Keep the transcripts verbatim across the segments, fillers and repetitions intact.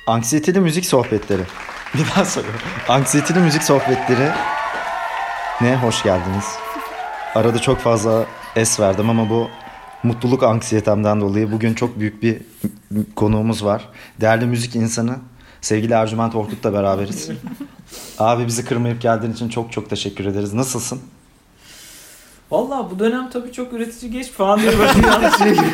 Anksiyeteli müzik sohbetleri. Bir daha soruyorum. Anksiyeteli müzik sohbetleri. Ne? Hoş geldiniz. Arada çok fazla es verdim ama bu mutluluk anksiyetemden dolayı bugün çok büyük bir konuğumuz var. Değerli müzik insanı sevgili Ercüment Orkut'la beraberiz. Abi bizi kırmayıp geldiğin için çok çok teşekkür ederiz. Nasılsın? Vallahi bu dönem tabii çok üretici geç falan diye böyle bir şey gibi.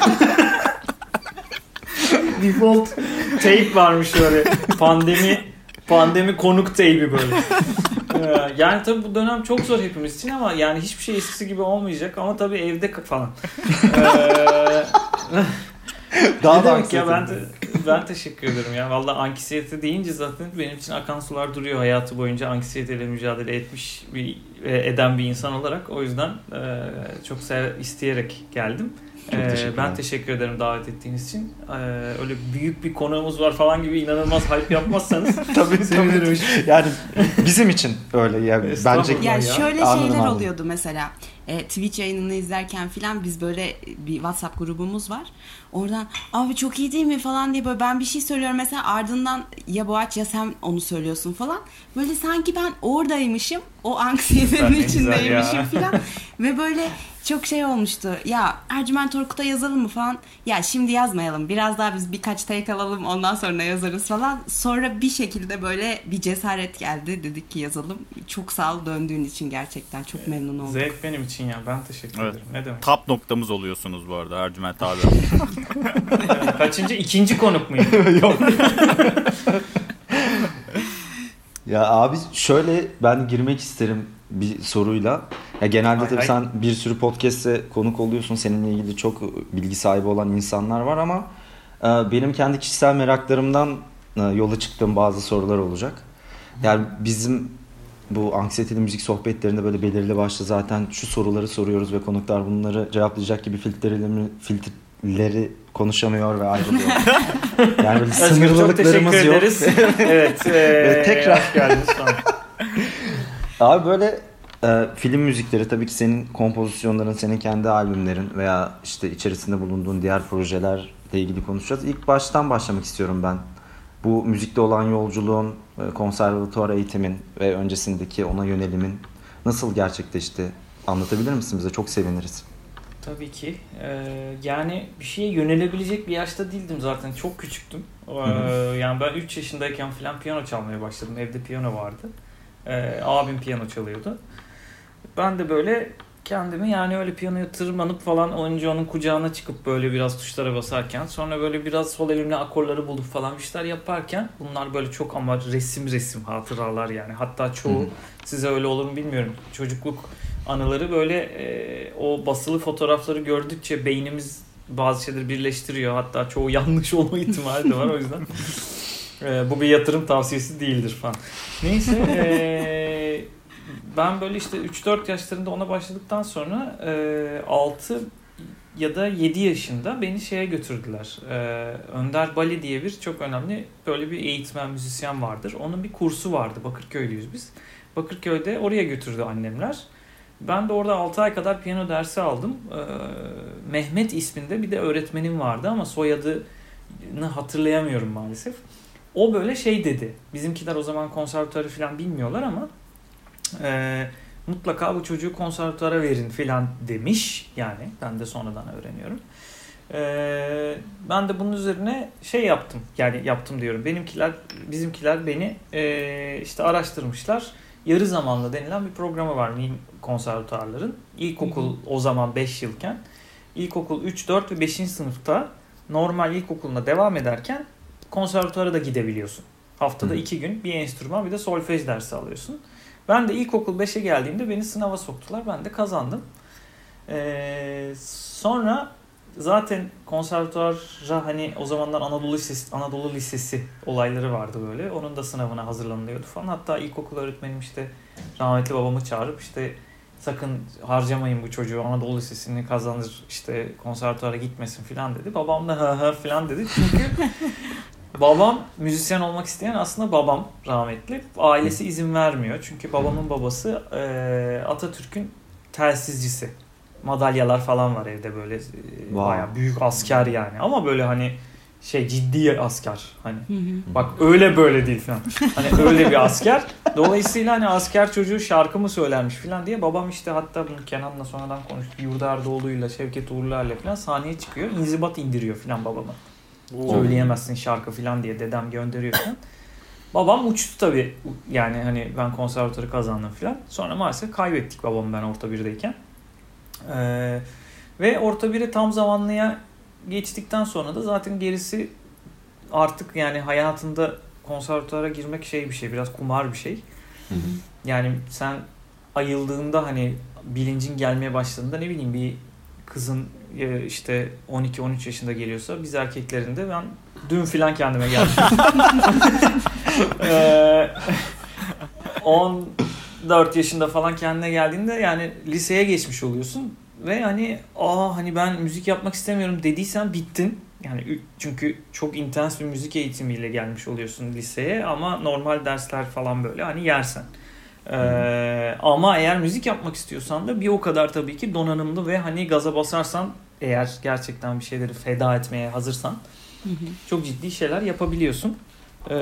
Default tape varmış böyle. Pandemi pandemi konuk tape'i böyle. Ee, yani tabii bu dönem çok zor hepimiz için ama yani hiçbir şey eskisi gibi olmayacak ama tabii evde falan. Ee, Daha da ya ben de, ben teşekkür ederim ya. Vallahi anksiyete deyince zaten benim için akan sular duruyor hayatı boyunca anksiyeteyle mücadele etmiş bir eden bir insan olarak. O yüzden e, çok sev, isteyerek geldim. Ee, teşekkür ben teşekkür ederim davet ettiğiniz için. Ee, öyle büyük bir konuğumuz var falan gibi inanılmaz hype yapmazsanız tabii sevinirim. Yani bizim için öyle ya. Bence ya, ya şöyle anladım, şeyler anladım. Oluyordu mesela. E, Twitch yayınını izlerken filan biz böyle bir WhatsApp grubumuz var. Oradan abi çok iyi değil mi falan diye böyle ben bir şey söylüyorum mesela ardından ya Boğaç ya sen onu söylüyorsun falan. Böyle sanki ben oradaymışım. O anksiyetenin içindeymişim filan. Ve böyle çok şey olmuştu. Ya Ercüment Orkut'a yazalım mı falan. Ya şimdi yazmayalım. Biraz daha biz birkaç take alalım ondan sonra yazarız falan. Sonra bir şekilde böyle bir cesaret geldi. Dedik ki yazalım. Çok sağ ol döndüğün için gerçekten. Çok memnun oldum. Zevk benim için ya. Ben teşekkür evet. ederim. Ne demek? Top noktamız oluyorsunuz bu arada Ercüment abi. Kaçıncı? İkinci konuk muyum? Yok. Ya abi şöyle ben girmek isterim bir soruyla. Ya genelde tabii sen bir sürü podcast'e konuk oluyorsun. Seninle ilgili çok bilgi sahibi olan insanlar var ama benim kendi kişisel meraklarımdan yola çıktığım bazı sorular olacak. Yani bizim bu anksiyeteli müzik sohbetlerinde böyle belirli başlı zaten şu soruları soruyoruz ve konuklar bunları cevaplayacak gibi filtreleri, filtreleri konuşamıyor ve ayrılıyor. Yani böyle sınırlılıklarımız yok. Evet. E, tekrar geldiniz falan. Abi böyle e, film müzikleri tabii ki senin kompozisyonların, senin kendi albümlerin veya işte içerisinde bulunduğun diğer projelerle ilgili konuşacağız. İlk baştan başlamak istiyorum ben. Bu müzikte olan yolculuğun, konservatuvar eğitimin ve öncesindeki ona yönelimin nasıl gerçekleşti? Anlatabilir misin bize? Çok seviniriz. Tabii ki. Ee, yani bir şeye yönelebilecek bir yaşta değildim zaten. Çok küçüktüm. Ee, yani ben üç yaşındayken falan piyano çalmaya başladım. Evde piyano vardı. Ee, abim piyano çalıyordu. Ben de böyle kendimi yani öyle piyanoya tırmanıp falan önce onun kucağına çıkıp böyle biraz tuşlara basarken sonra böyle biraz sol elimle akorları bulup falan bir şeyler yaparken bunlar böyle çok ama resim resim hatıralar yani. Hatta çoğu Hı-hı. size öyle olur mu bilmiyorum. Çocukluk anıları böyle e, o basılı fotoğrafları gördükçe beynimiz bazı şeyleri birleştiriyor. Hatta çoğu yanlış olma ihtimali de var o yüzden. e, bu bir yatırım tavsiyesi değildir falan. Neyse eee ben böyle işte üç dört yaşlarında ona başladıktan sonra e, altı ya da yedi yaşında beni şeye götürdüler. E, Önder Bali diye bir çok önemli böyle bir eğitmen, müzisyen vardır. Onun bir kursu vardı. Bakırköy'lüyüz biz. Bakırköy'de oraya götürdü annemler. Ben de orada altı ay kadar piyano dersi aldım. E, Mehmet isminde bir de öğretmenim vardı ama soyadını hatırlayamıyorum maalesef. O böyle şey dedi. Bizimkiler o zaman konservatuarı falan bilmiyorlar ama Ee, mutlaka bu çocuğu konservatuara verin filan demiş. Yani ben de sonradan öğreniyorum. Ee, ben de bunun üzerine şey yaptım. Yani yaptım diyorum. Benimkiler, bizimkiler beni e, işte araştırmışlar. Yarı zamanlı denilen bir programı var konservatuarların. İlkokul o zaman beş yılken. İlkokul üç, dört ve beşinci sınıfta normal ilkokuluna devam ederken konservatuara da gidebiliyorsun. Haftada iki gün bir enstrüman bir de solfej dersi alıyorsun. Ben de ilkokul beşe geldiğimde beni sınava soktular. Ben de kazandım. Ee, sonra zaten konservatuara hani o zamanlar Anadolu Lisesi, Anadolu Lisesi olayları vardı böyle. Onun da sınavına hazırlanılıyordu falan. Hatta ilkokul öğretmenim işte rahmetli babamı çağırıp işte sakın harcamayın bu çocuğu Anadolu Lisesi'ni kazanır işte konservatuara gitmesin falan dedi. Babam da ha ha falan dedi. Çünkü babam müzisyen olmak isteyen aslında babam rahmetli. Ailesi izin vermiyor. Çünkü babamın babası e, Atatürk'ün telsizcisi. Madalyalar falan var evde böyle. E, bayağı büyük asker yani. Ama böyle hani şey ciddi asker hani. Bak öyle böyle değil falan. Hani öyle bir asker. Dolayısıyla hani asker çocuğu şarkı mı söylermiş falan diye babam işte hatta bunu Kenan'la sonradan konuştu. Yurda Erdoğlu'yla Şevket Uğurlar'la falan sahneye çıkıyor. İnzibat indiriyor falan babama. Oo. Söyleyemezsin şarkı falan diye dedem gönderiyor falan. Babam uçtu tabii. Yani hani ben konservatuarı kazandım falan. Sonra maalesef kaybettik babamı ben orta birdeyken. Ee, ve orta bire tam zamanlıya geçtikten sonra da zaten gerisi artık yani hayatında konservatuara girmek şey bir şey. Biraz kumar bir şey. Hı hı. Yani sen ayıldığında hani bilincin gelmeye başladığında ne bileyim bir kızın işte on iki on üç yaşında geliyorsa biz erkeklerin de ben dün filan kendime geldim. on dört yaşında falan kendine geldiğinde yani liseye geçmiş oluyorsun ve hani aa hani ben müzik yapmak istemiyorum dediysen bittin. Yani çünkü çok intens bir müzik eğitimiyle gelmiş oluyorsun liseye ama normal dersler falan böyle hani yersen. Ee, ama eğer müzik yapmak istiyorsan da bir o kadar tabii ki donanımlı ve hani gaza basarsan eğer gerçekten bir şeyleri feda etmeye hazırsan hı hı. çok ciddi şeyler yapabiliyorsun. Ee,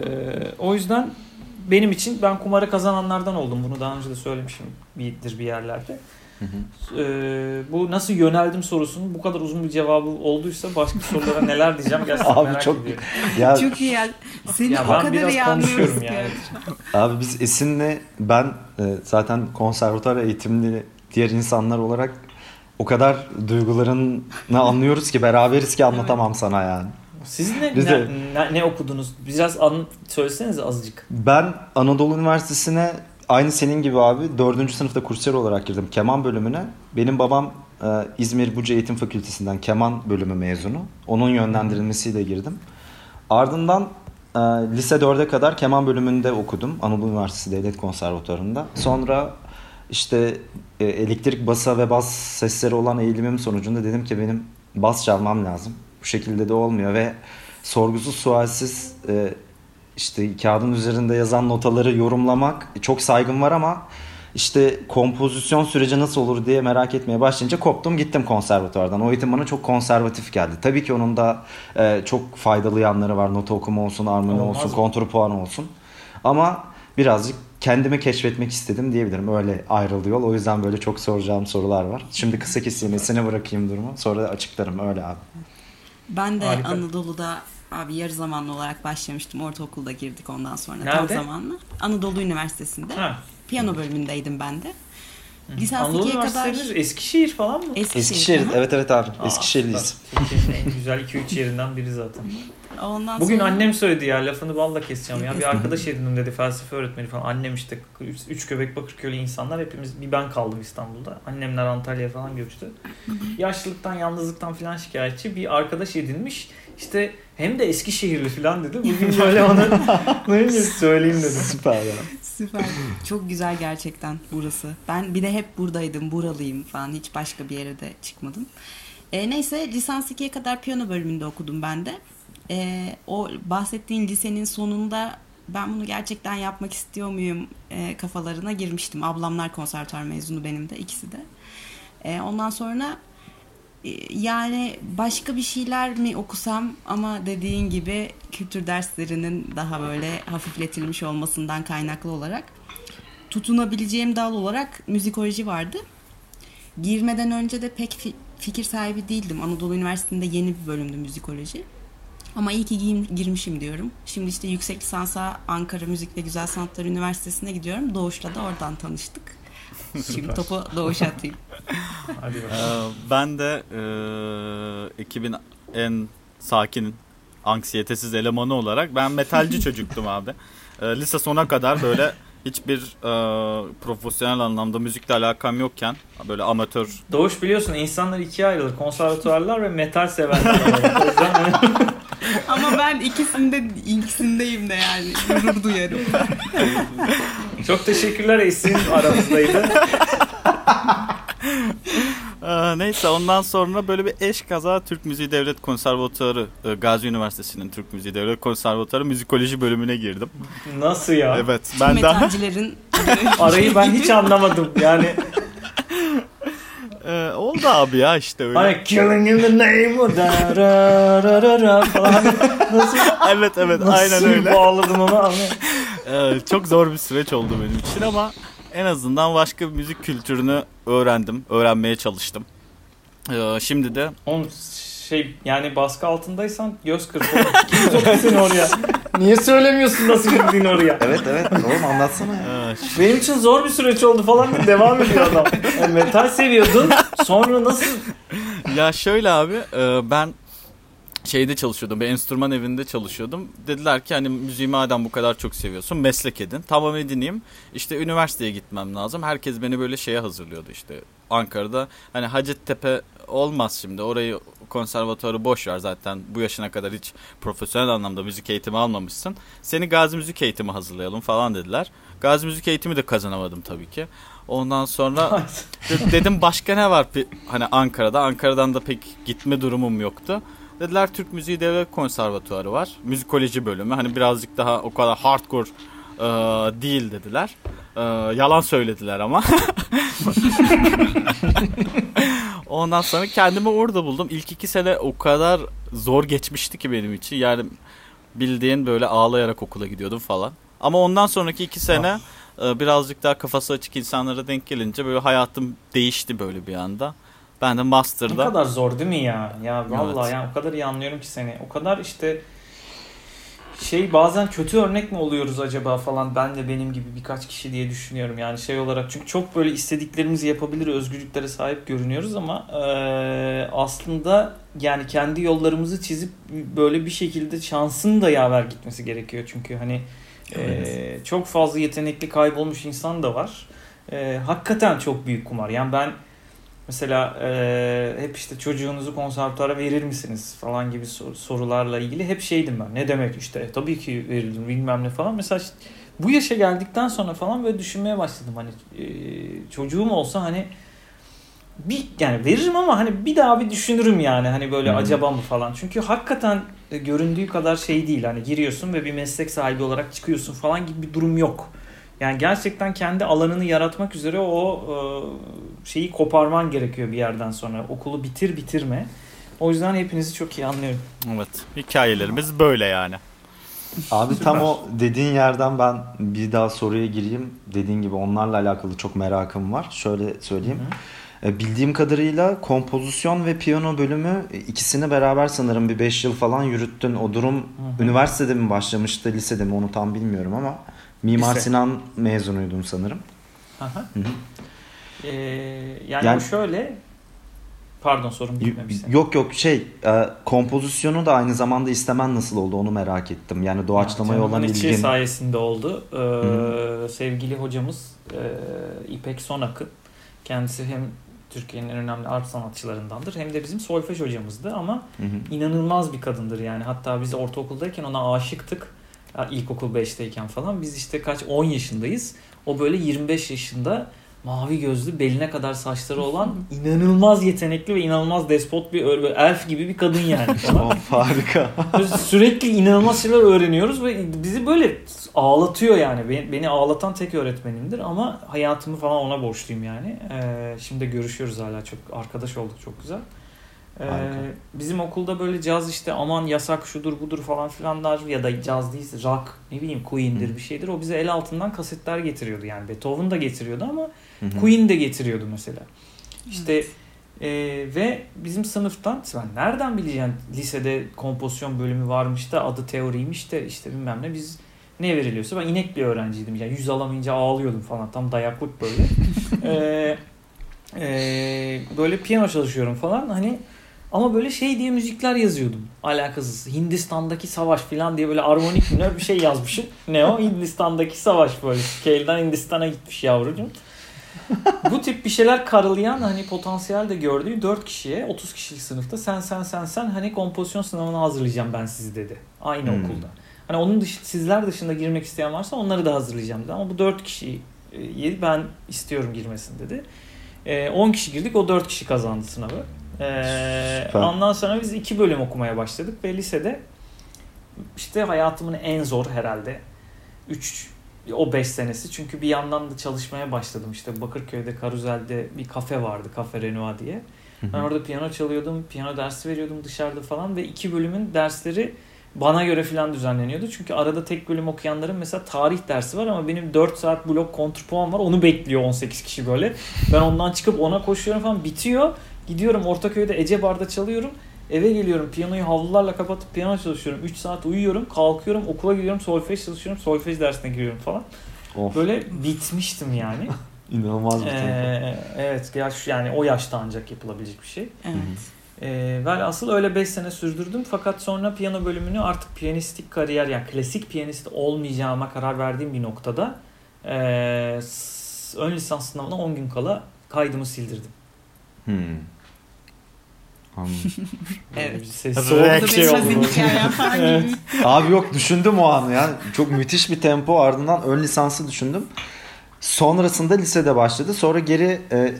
o yüzden benim için ben kumarı kazananlardan oldum. Bunu daha önce de söylemişimdir bir yerlerde. Hı hı. Ee, bu nasıl yöneldim sorusunun bu kadar uzun bir cevabı olduysa başka sorulara neler diyeceğim gerçekten abi merak çok, ediyorum. Ya, çok iyi ya. Seni ya o kadar iyi anlıyoruz ki. Yani. Abi biz Esin'le ben e, zaten konservatuar eğitimli diğer insanlar olarak o kadar duygularını anlıyoruz ki beraberiz ki anlatamam evet. sana yani. Siz ne, ne, ne, ne okudunuz? Biraz an, söylesenize azıcık. Ben Anadolu Üniversitesi'ne aynı senin gibi abi dördüncü sınıfta kursiyer olarak girdim keman bölümüne. Benim babam e, İzmir Buca Eğitim Fakültesinden keman bölümü mezunu. Onun yönlendirilmesiyle girdim. Ardından e, lise dörde kadar keman bölümünde okudum. Anadolu Üniversitesi Devlet Konservatuarı'nda. Sonra işte e, elektrik basa ve bas sesleri olan eğilimim sonucunda dedim ki benim bas çalmam lazım. Bu şekilde de olmuyor ve sorgusuz sualsiz e, işte kağıdın üzerinde yazan notaları yorumlamak çok saygım var ama işte kompozisyon süreci nasıl olur diye merak etmeye başlayınca koptum gittim konservatuvardan. O eğitim bana çok konservatif geldi. Tabii ki onun da e, çok faydalı yanları var. Nota okuma olsun, armoni olsun, kontrpuan olsun. Ama birazcık kendimi keşfetmek istedim diyebilirim. Öyle ayrıldı yol. O yüzden böyle çok soracağım sorular var. Şimdi kısa keseyim, Esin'e bırakayım durumu. Sonra açıklarım öyle abi. Ben de Harika. Anadolu'da abi yarı zamanlı olarak başlamıştım. Ortaokulda girdik ondan sonra. Nerede? Tam zamanlı. Anadolu Üniversitesi'nde. Ha. Piyano bölümündeydim ben de. Lisans Anadolu Üniversitesi'niz kadar... Eskişehir falan mı? Eskişehir. Eskişehir. Evet evet abi. Aa, Eskişehirliyiz. Türkiye'nin en güzel iki üç yerinden biri zaten. Ondan Bugün sonra... annem söyledi ya lafını balla keseceğim ya. Bir arkadaş edindim dedi felsefe öğretmeni falan. Annem işte üç göbek Bakırköy'lü insanlar hepimiz bir ben kaldım İstanbul'da. Annemler Antalya'ya falan göçtü. Yaşlılıktan yalnızlıktan falan şikayetçi bir arkadaş edinmiş. İşte hem de Eskişehirli falan dedi. Bugün böyle ona söyleyeyim dedim. Süper ya. Süper. Çok güzel gerçekten burası. Ben bir de hep buradaydım. Buralıyım falan. Hiç başka bir yere de çıkmadım. E, neyse lisans ikiye kadar piyano bölümünde okudum ben de. E, o bahsettiğin lisenin sonunda ben bunu gerçekten yapmak istiyor muyum e, kafalarına girmiştim. Ablamlar konservatuar mezunu benim de ikisi de. E, ondan sonra e, yani başka bir şeyler mi okusam ama dediğin gibi kültür derslerinin daha böyle hafifletilmiş olmasından kaynaklı olarak tutunabileceğim dal olarak müzikoloji vardı. Girmeden önce de pek fi- fikir sahibi değildim. Anadolu Üniversitesi'nde yeni bir bölümdü müzikoloji. Ama iyi ki gir- girmişim diyorum. Şimdi işte yüksek lisansa Ankara Müzik ve Güzel Sanatlar Üniversitesi'ne gidiyorum. Doğuş'la da oradan tanıştık. Şimdi topu Doğuş'a atayım. Hadi bakalım. Ee, ben de e, ekibin en sakin, anksiyetesiz elemanı olarak ben metalci çocuktum abi. E, lise sona kadar böyle hiçbir e, profesyonel anlamda müzikle alakam yokken böyle amatör. Doğuş biliyorsun insanlar ikiye ayrılır. Konservatuarlar ve metal sevenler. O yüzden ama ben ikisinde ikisindeyim de yani gurur duyarım. Çok teşekkürler Esin aramızdaydı. Ee, neyse ondan sonra böyle bir eş kaza Türk Müziği Devlet Konservatuarı Gazi Üniversitesi'nin Türk Müziği Devlet Konservatuarı müzikoloji bölümüne girdim. Nasıl ya? Evet. Ben metalcilerin arayı ben hiç anlamadım yani. Ee, oldu abi ya işte öyle. Hani killing in the name of da ra ra ra ra falan. Nasıl? Evet evet Nasıl aynen öyle. bağladın onu abi? Ee, çok zor bir süreç oldu benim için ama en azından başka bir müzik kültürünü öğrendim. Öğrenmeye çalıştım. Ee, şimdi de Oğlum şey yani baskı altındaysan göz kırp. Kim soktu seni oraya? Niye söylemiyorsun nasıl girdin oraya? Evet evet oğlum anlatsana ya. e, Benim için zor bir süreç oldu falan diye devam ediyor adam. Yani metal seviyordun sonra nasıl? ya şöyle abi e, ben şeyde çalışıyordum. Bir enstrüman evinde çalışıyordum. Dediler ki hani müziği madem bu kadar çok seviyorsun meslek edin. Tamam edineyim. İşte üniversiteye gitmem lazım. Herkes beni böyle şeye hazırlıyordu işte. Ankara'da hani Hacettepe olmaz şimdi. Orayı konservatuarı boş ver zaten. Bu yaşına kadar hiç profesyonel anlamda müzik eğitimi almamışsın. Seni Gazi Müzik Eğitimi hazırlayalım falan dediler. Gazi Müzik Eğitimi de kazanamadım tabii ki. Ondan sonra dedim başka ne var hani Ankara'da. Ankara'dan da pek gitme durumum yoktu. Dediler Türk Müziği Devlet Konservatuarı var. Müzikoloji bölümü. Hani birazcık daha o kadar hardcore e, değil dediler. E, yalan söylediler ama. Ondan sonra kendimi orada buldum. İlk iki sene o kadar zor geçmişti ki benim için. Yani bildiğin böyle ağlayarak okula gidiyordum falan. Ama ondan sonraki iki sene e, birazcık daha kafası açık insanlara denk gelince böyle hayatım değişti böyle bir anda. Ben de master'da. Ne kadar zor değil mi ya? Ya vallahi Evet. yani o kadar iyi anlıyorum ki seni. O kadar işte şey bazen kötü örnek mi oluyoruz acaba falan ben de benim gibi birkaç kişi diye düşünüyorum yani şey olarak. Çünkü çok böyle istediklerimizi yapabilir özgürlüklere sahip görünüyoruz ama e, aslında yani kendi yollarımızı çizip böyle bir şekilde şansın da yaver gitmesi gerekiyor. Çünkü hani Evet. e, çok fazla yetenekli kaybolmuş insan da var. E, hakikaten çok büyük kumar. Yani ben mesela e, hep işte çocuğunuzu konservatuara verir misiniz falan gibi sor- sorularla ilgili hep şeydim ben. Ne demek işte e, tabii ki verirdim bilmem ne falan. Mesela işte bu yaşa geldikten sonra falan böyle düşünmeye başladım. Hani e, çocuğum olsa hani bir yani veririm ama hani bir daha bir düşünürüm yani. Hani böyle Hı-hı. acaba mı falan. Çünkü hakikaten e, göründüğü kadar şey değil. Hani giriyorsun ve bir meslek sahibi olarak çıkıyorsun falan gibi bir durum yok. Yani gerçekten kendi alanını yaratmak üzere o e, şeyi koparman gerekiyor bir yerden sonra. Okulu bitir bitirme. O yüzden hepinizi çok iyi anlıyorum. Evet. Hikayelerimiz böyle yani. Abi Süper. tam o dediğin yerden ben bir daha soruya gireyim. Dediğin gibi onlarla alakalı çok merakım var. Şöyle söyleyeyim. Hı hı. Bildiğim kadarıyla kompozisyon ve piyano bölümü ikisini beraber sanırım bir beş yıl falan yürüttün. O durum Hı hı. üniversitede mi başlamıştı, lisede mi onu tam bilmiyorum ama Mimar Lise. Sinan mezunuydun sanırım. Aha. Hı hı. Ee, yani, Yani- o şöyle pardon sorun bitmemiş senin. Yok yok şey e, kompozisyonu da aynı zamanda istemen nasıl oldu onu merak ettim. Yani doğaçlamaya Canımın olan içi ilgin. sayesinde oldu. Ee, Hı. sevgili hocamız e, İpek Sonak'ın kendisi hem Türkiye'nin en önemli art sanatçılarındandır hem de bizim solfej hocamızdı ama Hı hı. inanılmaz bir kadındır yani. Hatta biz ortaokuldayken ona aşıktık. Ya, İlkokul beşteyken falan. Biz işte kaç on yaşındayız. O böyle yirmi beş yaşında mavi gözlü beline kadar saçları olan inanılmaz yetenekli ve inanılmaz despot bir böyle elf gibi bir kadın yani. Tamam harika. Biz sürekli inanılmaz şeyler öğreniyoruz ve bizi böyle ağlatıyor yani. Beni, beni ağlatan tek öğretmenimdir ama hayatımı falan ona borçluyum yani. Ee, şimdi görüşüyoruz hala çok arkadaş olduk çok güzel. Ee, bizim okulda böyle caz işte aman yasak şudur budur falan filanlar ya da caz değil rock ne bileyim Queen'dir Hı. bir şeydir. O bize el altından kasetler getiriyordu yani Beethoven da getiriyordu ama Hı hı. Queen de getiriyordu mesela. İşte e, ve bizim sınıftan ben nereden bileceğim lisede kompozisyon bölümü varmış da adı teoriymiş de işte bilmem ne biz ne veriliyorsa ben inek bir öğrenciydim yani yüz alamayınca ağlıyordum falan tam dayaklık böyle. e, e, böyle piyano çalışıyorum falan hani ama böyle şey diye müzikler yazıyordum alakasız Hindistan'daki savaş falan diye böyle armonik minör bir şey yazmışım. Ne o? Hindistan'daki savaş böyle Scale'den Hindistan'a gitmiş yavrucuğum. Bu tip bir şeyler karalayan hani potansiyel de gördüğü dört kişiye otuz kişilik sınıfta sen sen sen sen hani kompozisyon sınavına hazırlayacağım ben sizi dedi. Aynı Hmm. okulda. Hani onun dışı, sizler dışında girmek isteyen varsa onları da hazırlayacağım dedi. Ama bu dört kişiyi ben istiyorum girmesin dedi. on kişi girdik o dört kişi kazandı sınavı. Ee, ondan sonra biz iki bölüm okumaya başladık ve lisede işte hayatımın en zor herhalde üç o beş senesi. Çünkü bir yandan da çalışmaya başladım. İşte Bakırköy'de Karuzel'de bir kafe vardı. Cafe Renoir diye. Ben orada piyano çalıyordum. Piyano dersi veriyordum dışarıda falan. Ve iki bölümün dersleri bana göre falan düzenleniyordu. Çünkü arada tek bölüm okuyanların mesela tarih dersi var ama benim dört saat blok kontrpuan var. Onu bekliyor on sekiz kişi böyle. Ben ondan çıkıp ona koşuyorum falan. Bitiyor. Gidiyorum Ortaköy'de Ece Bar'da çalıyorum. Eve geliyorum. Piyanoyu havlularla kapatıp piyano çalışıyorum. üç saat uyuyorum. Kalkıyorum. Okula gidiyorum. Solfej çalışıyorum. Solfej dersine giriyorum falan. Of. Böyle bitmiştim yani. İnanılmaz bir tempo. Ee, evet. Yaş, yani o yaşta ancak yapılabilecek bir şey. Evet. Ee, velhasıl öyle beş sene sürdürdüm. Fakat sonra piyano bölümünü artık piyanistik kariyer, yani klasik piyanist olmayacağıma karar verdiğim bir noktada ee, ön lisans sınavına on gün kala kaydımı sildirdim. Hmm. Anladım. Evet. Ses Evet. soğuk Burada bir şey benim oldu. hikayem falan gibi. Abi yok, düşündüm o an yani. Çok müthiş bir tempo, ardından ön lisansı düşündüm. Sonrasında lisede başladı. Sonra geri e,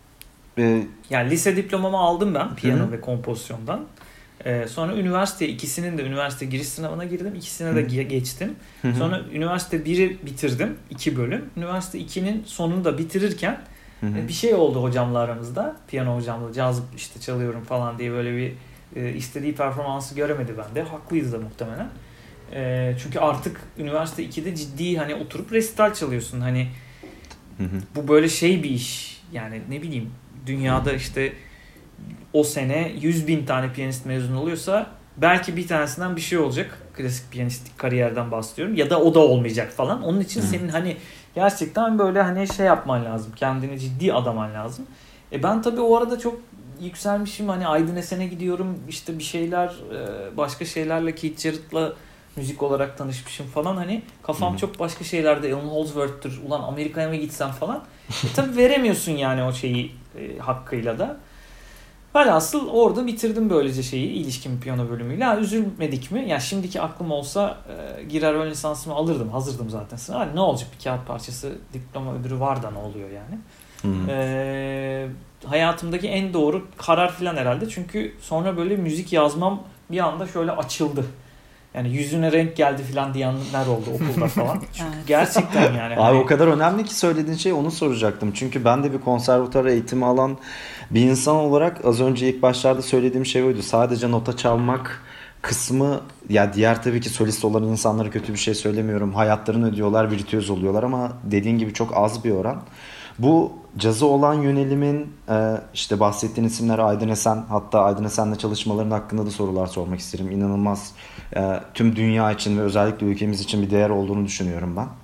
e, Yani lise diplomamı aldım ben piyano Hı-hı. ve kompozisyondan. Ee, sonra üniversiteye, ikisinin de üniversite giriş sınavına girdim. İkisine de Hı. ge- geçtim. Hı-hı. Sonra üniversite biri bitirdim. iki bölüm. Üniversite ikinin sonunu da bitirirken Hı-hı. bir şey oldu hocamla aramızda. Piyano hocamla caz işte çalıyorum falan diye böyle bir e, istediği performansı göremedi bende. Haklıydı da muhtemelen. E, çünkü artık üniversite ikide ciddi hani oturup resital çalıyorsun. Hani Hı-hı. bu böyle şey bir iş. Yani ne bileyim, dünyada işte o sene yüz bin tane piyanist mezun oluyorsa belki bir tanesinden bir şey olacak. Klasik piyanistik kariyerden bahsediyorum. Ya da o da olmayacak falan. Onun için Hı. senin hani gerçekten böyle hani şey yapman lazım. Kendini ciddi adaman lazım. E ben tabii o arada çok yükselmişim. Hani Aydın Esen'e gidiyorum. İşte bir şeyler, başka şeylerle, Keith Jarrett'la müzik olarak tanışmışım falan. Hani kafam Hı. çok başka şeylerde. Alan Holdsworth'tür. Ulan Amerika'ya mı gitsem falan. E tabii veremiyorsun yani o şeyi e, hakkıyla da. Velhasıl orada bitirdim böylece şeyi, ilişkin piyano bölümüyle. Ha, üzülmedik mi? Yani şimdiki aklım olsa e, girer ön lisansımı alırdım. Hazırdım zaten sınava. Hani ne olacak, bir kağıt parçası, diploma ödülü var da ne oluyor yani. Hı-hı. E, hayatımdaki en doğru karar falan herhalde. Çünkü sonra böyle müzik yazmam bir anda şöyle açıldı. Yani yüzüne renk geldi falan diyenler oldu okulda falan. Çünkü Evet. gerçekten yani. Abi hani... o kadar önemli ki söylediğin şey, onu soracaktım. Çünkü ben de bir konservatuar eğitimi alan bir insan olarak az önce ilk başlarda söylediğim şey oydu. Sadece nota çalmak kısmı, ya diğer tabii ki solist olan insanlara kötü bir şey söylemiyorum. Hayatlarını ödüyorlar, virtüöz oluyorlar ama dediğin gibi çok az bir oran. Bu caza olan yönelimin işte bahsettiğin isimler Aydın Esen, hatta Aydın Esen'le çalışmaların hakkında da sorular sormak isterim. İnanılmaz tüm dünya için ve özellikle ülkemiz için bir değer olduğunu düşünüyorum ben.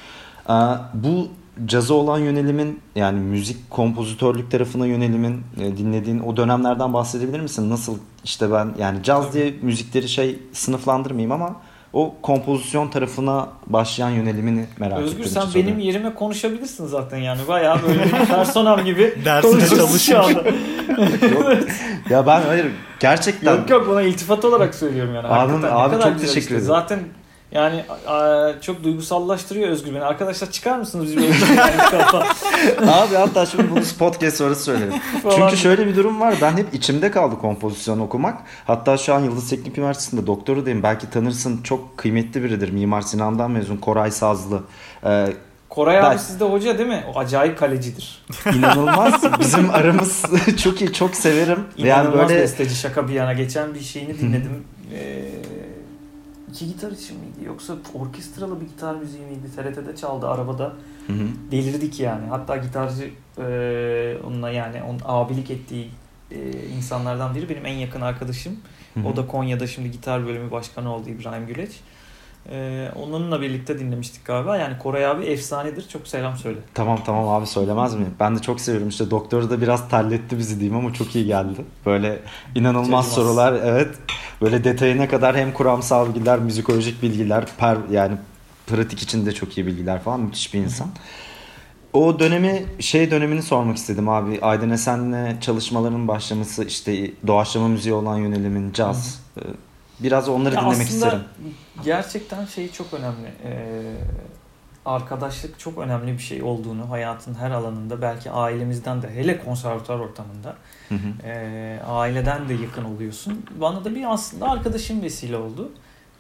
Bu caza olan yönelimin, yani müzik kompozitörlük tarafına yönelimin, dinlediğin o dönemlerden bahsedebilir misin? Nasıl işte ben yani caz diye müzikleri şey sınıflandırmayayım ama o kompozisyon tarafına başlayan yönelimini merak ettim. Özgür, sen benim yerime konuşabilirsin zaten yani. Bayağı böyle bir personam gibi dersine konuşuyorsun şu anda. Yok. Ya ben hayır gerçekten. Yok yok, buna iltifat olarak söylüyorum yani. Abi, Hakikaten abi ne kadar çok güzel teşekkür işte. ederim. Zaten yani a, çok duygusallaştırıyor Özgür beni. Arkadaşlar çıkar mısınız biz böyle? Abi hatta şimdi bunu podcast sonrası söylerim. Çünkü şöyle bir durum var. Ben hep içimde kaldı kompozisyon okumak. Hatta şu an Yıldız Teknik Üniversitesi'nde doktoradayım. Belki tanırsın, çok kıymetli biridir. Mimar Sinan'dan mezun Koray Sazlı. Ee, Koray abi ben... sizde hoca değil mi? O acayip kalecidir. İnanılmaz. Bizim aramız çok iyi. Çok severim. İnanılmaz yani böyle... besteci, şaka bir yana. Geçen bir şeyini dinledim. Ee, iki gitar için miydi? Yoksa orkestralı bir gitar müziği miydi? T R T'de çaldı arabada. Hı hı. Delirdik yani. Hatta gitarcı e, onunla yani onun abilik ettiği e, insanlardan biri benim en yakın arkadaşım. Hı hı. O da Konya'da şimdi gitar bölümü başkanı oldu, İbrahim Güleç. E, onunla birlikte dinlemiştik galiba. Yani Koray abi efsanedir. Çok selam söyle. Tamam tamam abi, söylemez miyim? Ben de çok seviyorum. İşte doktoru da biraz terletti bizi diyeyim ama çok iyi geldi. Böyle inanılmaz Acımaz. sorular. Evet. Böyle detayına kadar hem kuramsal bilgiler, müzikolojik bilgiler, per, yani pratik için de çok iyi bilgiler falan. Müthiş bir insan. O dönemi, şey dönemini sormak istedim abi. Aydın Esen'le çalışmaların başlaması, işte doğaçlama müziği olan yönelimin, caz. Hı hı. Biraz onları ya dinlemek aslında isterim. Gerçekten şey çok önemli. Ee, arkadaşlık çok önemli bir şey olduğunu hayatın her alanında, belki ailemizden de, hele konservatuar ortamında Hı hı. e, aileden de yakın oluyorsun. Bana da bir aslında arkadaşım vesile oldu.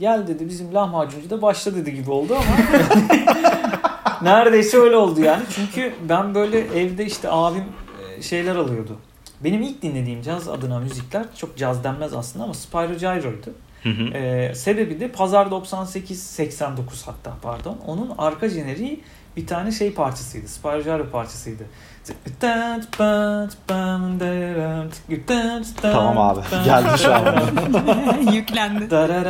Gel dedi bizim lahmacuncuda başla dedi gibi oldu ama neredeyse öyle oldu yani. Çünkü ben böyle evde işte abim şeyler alıyordu. Benim ilk dinlediğim caz adına müzikler çok caz denmez aslında ama Spyro Gyro'ydu. Hı hı. Ee, sebebi de Pazar doksan sekiz seksen dokuz hatta pardon. Onun arka jeneriği bir tane şey parçasıydı. Spyro Gyro parçasıydı. Tamam abi. Geldi şu an. Yüklendi.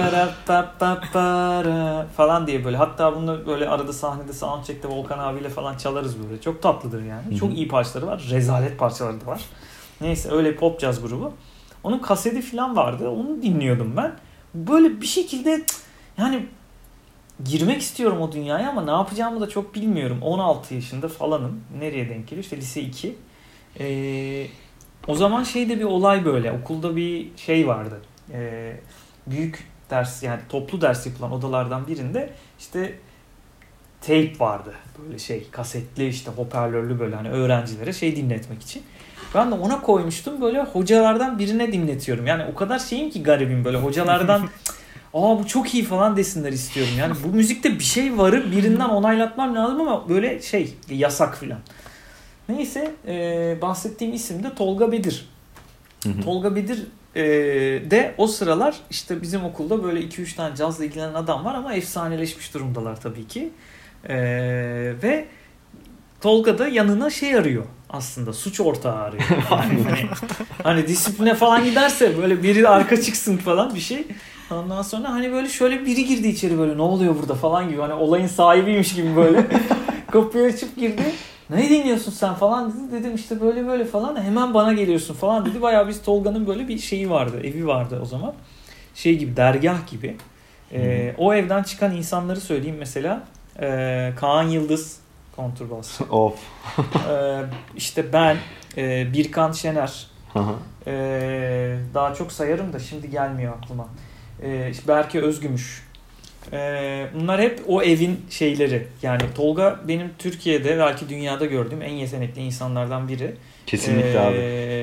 falan diye böyle. Hatta bunu böyle arada sahnede soundcheck'te Volkan abiyle falan çalarız böyle. Çok tatlıdır yani. Hı-hı. Çok iyi parçaları var. Rezalet parçaları da var. Neyse öyle pop caz grubu. Onun kaseti falan vardı. Onu dinliyordum ben. Böyle bir şekilde yani girmek istiyorum o dünyaya ama ne yapacağımı da çok bilmiyorum. on altı yaşında falanım. Nereye denk geliyor? İşte lise iki. Ee, o zaman şeyde bir olay böyle. Okulda bir şey vardı. Ee, büyük ders yani toplu ders yapılan odalardan birinde işte tape vardı. Böyle şey kasetli işte hoparlörlü böyle hani öğrencilere şey dinletmek için. Ben de ona koymuştum böyle hocalardan birine dinletiyorum. Yani o kadar şeyim ki garibim böyle hocalardan aa bu çok iyi falan desinler istiyorum. Yani bu müzikte bir şey varı birinden onaylatmam lazım ama böyle şey yasak filan. Neyse e, bahsettiğim isim de Tolga Bedir. Hı hı. Tolga Bedir e, de o sıralar işte bizim okulda böyle iki üç tane cazla ilgilenen adam var ama efsaneleşmiş durumdalar tabii ki. E, ve Tolga da yanına şey arıyor aslında suç ortağı arıyor. Yani hani, hani disipline falan giderse böyle biri arka çıksın falan bir şey. Ondan sonra hani böyle şöyle biri girdi içeri böyle ne oluyor burada falan gibi hani olayın sahibiymiş gibi böyle kapıyı açıp girdi. Ne dinliyorsun sen falan dedi. Dedim işte böyle böyle falan hemen bana geliyorsun falan dedi. Bayağı biz Tolga'nın böyle bir şeyi vardı evi vardı o zaman. Şey gibi dergah gibi. Ee, o evden çıkan insanları söyleyeyim mesela. Ee, Kaan Yıldız kontrbas. Of. ee, işte ben e, Birkan Şener. ee, daha çok sayarım da şimdi gelmiyor aklıma. Ee, işte Berke Özgümüş. Ee, bunlar hep o evin şeyleri. Yani Tolga benim Türkiye'de belki dünyada gördüğüm en yetenekli insanlardan biri. Kesinlikle ee, abi.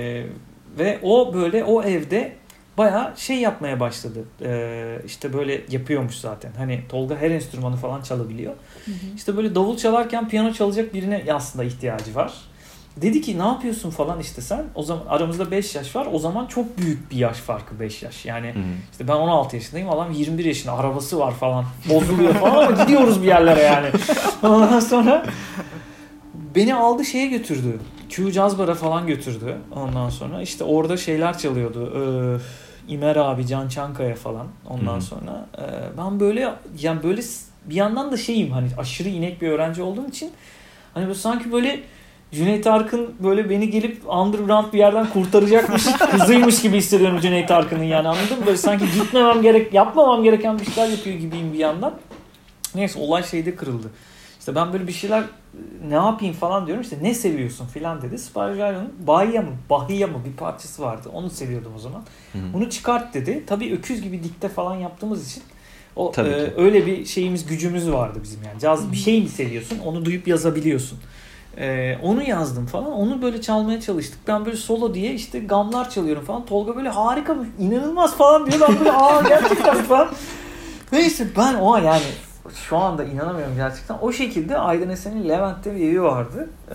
Ve o böyle o evde bayağı şey yapmaya başladı. Ee, işte böyle yapıyormuş zaten. Hani Tolga her enstrümanı falan çalabiliyor. Hı hı. İşte böyle davul çalarken piyano çalacak birine aslında ihtiyacı var. Dedi ki ne yapıyorsun falan işte sen. O zaman aramızda beş yaş var. O zaman çok büyük bir yaş farkı beş yaş. Yani hı hı. işte ben on altı yaşındayım. Adam yirmi bir yaşında. Arabası var falan. Bozuluyor falan ama gidiyoruz bir yerlere yani. Ondan sonra beni aldı şeye götürdü. Q Jazz Bar'a falan götürdü. Ondan sonra işte orada şeyler çalıyordu. Ee, İmer abi, Can Çankaya falan. Ondan hı hı. sonra e, ben böyle yani böyle bir yandan da şeyim hani aşırı inek bir öğrenci olduğum için hani böyle sanki böyle Cüneyt Arkın böyle beni gelip underground bir yerden kurtaracakmış kızıymış gibi hissediyorum Cüneyt Arkın'ın yani anladın mı? Böyle sanki gitmemem gerek, yapmamam gereken bir şeyler yapıyor gibiyim bir yandan. Neyse olay şeyde kırıldı. İşte ben böyle bir şeyler ne yapayım falan diyorum işte ne seviyorsun filan dedi. Spyro Gyro'nun Bahia mı, Bahia mı bir parçası vardı. Onu seviyordum o zaman. Hı hı. Bunu çıkart dedi. Tabii öküz gibi dikte falan yaptığımız için o e, öyle bir şeyimiz gücümüz vardı bizim yani. Caz bir şey mi seviyorsun? Onu duyup yazabiliyorsun. Ee, onu yazdım falan. Onu böyle çalmaya çalıştık. Ben böyle solo diye işte gamlar çalıyorum falan. Tolga böyle harika, inanılmaz falan diyor. Ben böyle aa gerçekten falan. Neyse ben o yani şu anda inanamıyorum gerçekten. O şekilde Aydın Esen'in Levent'te bir evi vardı. Ee,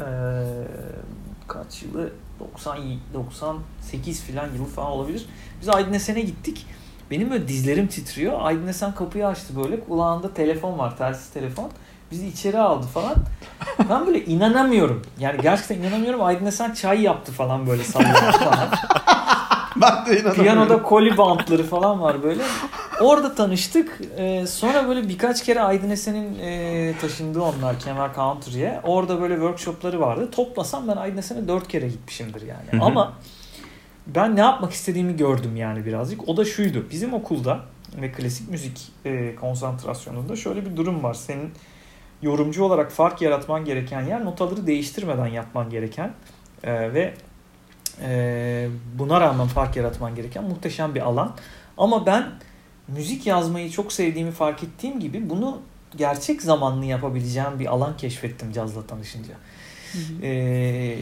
kaç yılı? doksan doksan sekiz falan yılı falan olabilir. Biz Aydın Esen'e gittik. Benim böyle dizlerim titriyor. Aydın Esen kapıyı açtı böyle. Kulağında telefon var. Telsiz telefon. Bizi içeri aldı falan. Ben böyle inanamıyorum. Yani gerçekten inanamıyorum. Aydın Esen çay yaptı falan böyle salladı falan. Ben de inanamıyorum. Piyanoda koli bantları falan var böyle. Orada tanıştık. Ee, sonra böyle birkaç kere Aydın Esen'in e, taşındığı onlar Kemer Country'ye. Orada böyle workshopları vardı. Toplasam ben Aydın Esen'e dört kere gitmişimdir yani. Hı hı. Ama ben ne yapmak istediğimi gördüm yani birazcık. O da şuydu. Bizim okulda ve klasik müzik e, konsantrasyonunda şöyle bir durum var. Senin yorumcu olarak fark yaratman gereken yer notaları değiştirmeden yapman gereken e, ve e, buna rağmen fark yaratman gereken muhteşem bir alan. Ama ben müzik yazmayı çok sevdiğimi fark ettiğim gibi bunu gerçek zamanlı yapabileceğim bir alan keşfettim cazla tanışınca. Hı hı. E,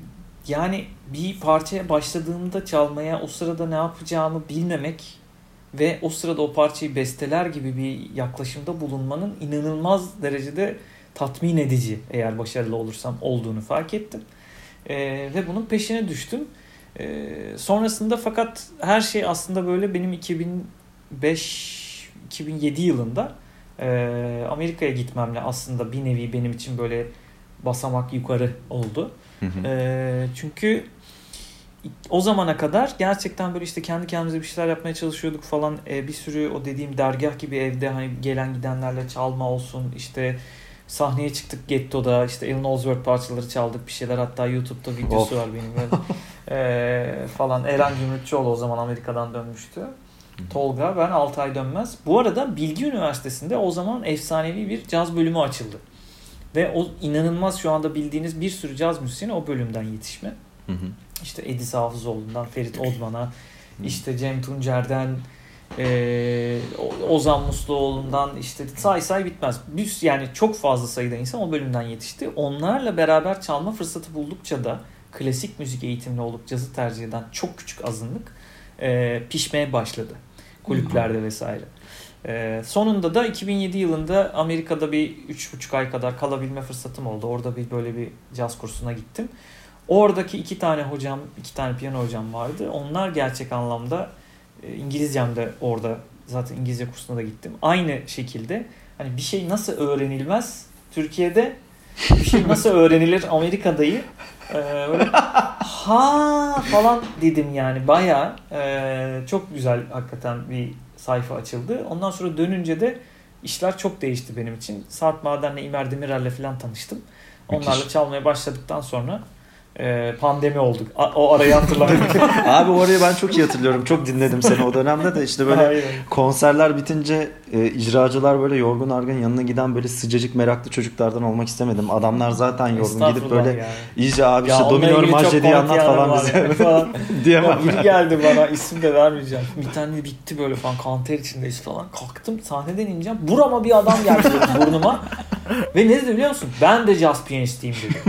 yani bir parçaya başladığımda çalmaya o sırada ne yapacağımı bilmemek ve o sırada o parçayı besteler gibi bir yaklaşımda bulunmanın inanılmaz derecede tatmin edici, eğer başarılı olursam, olduğunu fark ettim. Ee, ve bunun peşine düştüm. Ee, sonrasında fakat her şey aslında böyle benim iki bin beş iki bin yedi yılında e, Amerika'ya gitmemle aslında bir nevi benim için böyle basamak yukarı oldu. Hı hı. E, çünkü o zamana kadar gerçekten böyle işte kendi kendimize bir şeyler yapmaya çalışıyorduk falan. E, bir sürü o dediğim dergah gibi evde hani gelen gidenlerle çalma olsun, işte sahneye çıktık Getto'da, işte Alan Allsworth parçaları çaldık, bir şeyler, hatta YouTube'da videosu Of. var benim böyle. e, falan. Eren Gümrükçüoğlu o zaman Amerika'dan dönmüştü. Tolga, ben altı ay dönmez. Bu arada Bilgi Üniversitesi'nde o zaman efsanevi bir caz bölümü açıldı. Ve o inanılmaz, şu anda bildiğiniz bir sürü caz müzisyeni o bölümden yetişme. Hı hı. İşte Edis Hafızoğlu'ndan Ferit Odman'a, işte Cem Tuncer'den, e, Ozan Musluoğlu'ndan, işte say say bitmez. Bir, yani çok fazla sayıda insan o bölümden yetişti. Onlarla beraber çalma fırsatı buldukça da klasik müzik eğitimli olup cazı tercih eden çok küçük azınlık e, pişmeye başladı. Kulüplerde vesaire. Ee, sonunda da iki bin yedi yılında Amerika'da bir üç buçuk ay kadar kalabilme fırsatım oldu. Orada bir böyle bir caz kursuna gittim. Oradaki iki tane hocam, iki tane piyano hocam vardı. Onlar gerçek anlamda, e, İngilizcem de orada, zaten İngilizce kursuna da gittim. Aynı şekilde hani bir şey nasıl öğrenilmez Türkiye'de, bir şey nasıl öğrenilir Amerika'dayı e, böyle ha falan dedim yani. Bayağı e, çok güzel hakikaten bir sayfa açıldı. Ondan sonra dönünce de işler çok değişti benim için. Sarp Maden'le, İmer Demirel'le falan tanıştım. Onlarla Müthiş. çalmaya başladıktan sonra e, pandemi olduk. A- o arayı hatırlamıyorum. Abi orayı ben çok iyi hatırlıyorum. Çok dinledim seni o dönemde de, işte böyle Aynen. konserler bitince e, icracılar böyle yorgun argın, yanına giden böyle sıcacık meraklı çocuklardan olmak istemedim. Adamlar zaten yorgun, gidip Estağfurullah böyle yani. iyice abi Ya işte onunla Dominör ilgili çok Majedi'yi komik anlat yanım falan var bize yani falan. diyemem Ya biri ben. geldi bana, isim de vermeyeceğim. Bir tane bitti böyle falan, kanter içindeyiz falan. Kalktım, sahneden ineceğim. Burama bir adam geldi böyle burnuma. Ve ne dedi biliyor musun? Ben de caz piyanistiyim dedi.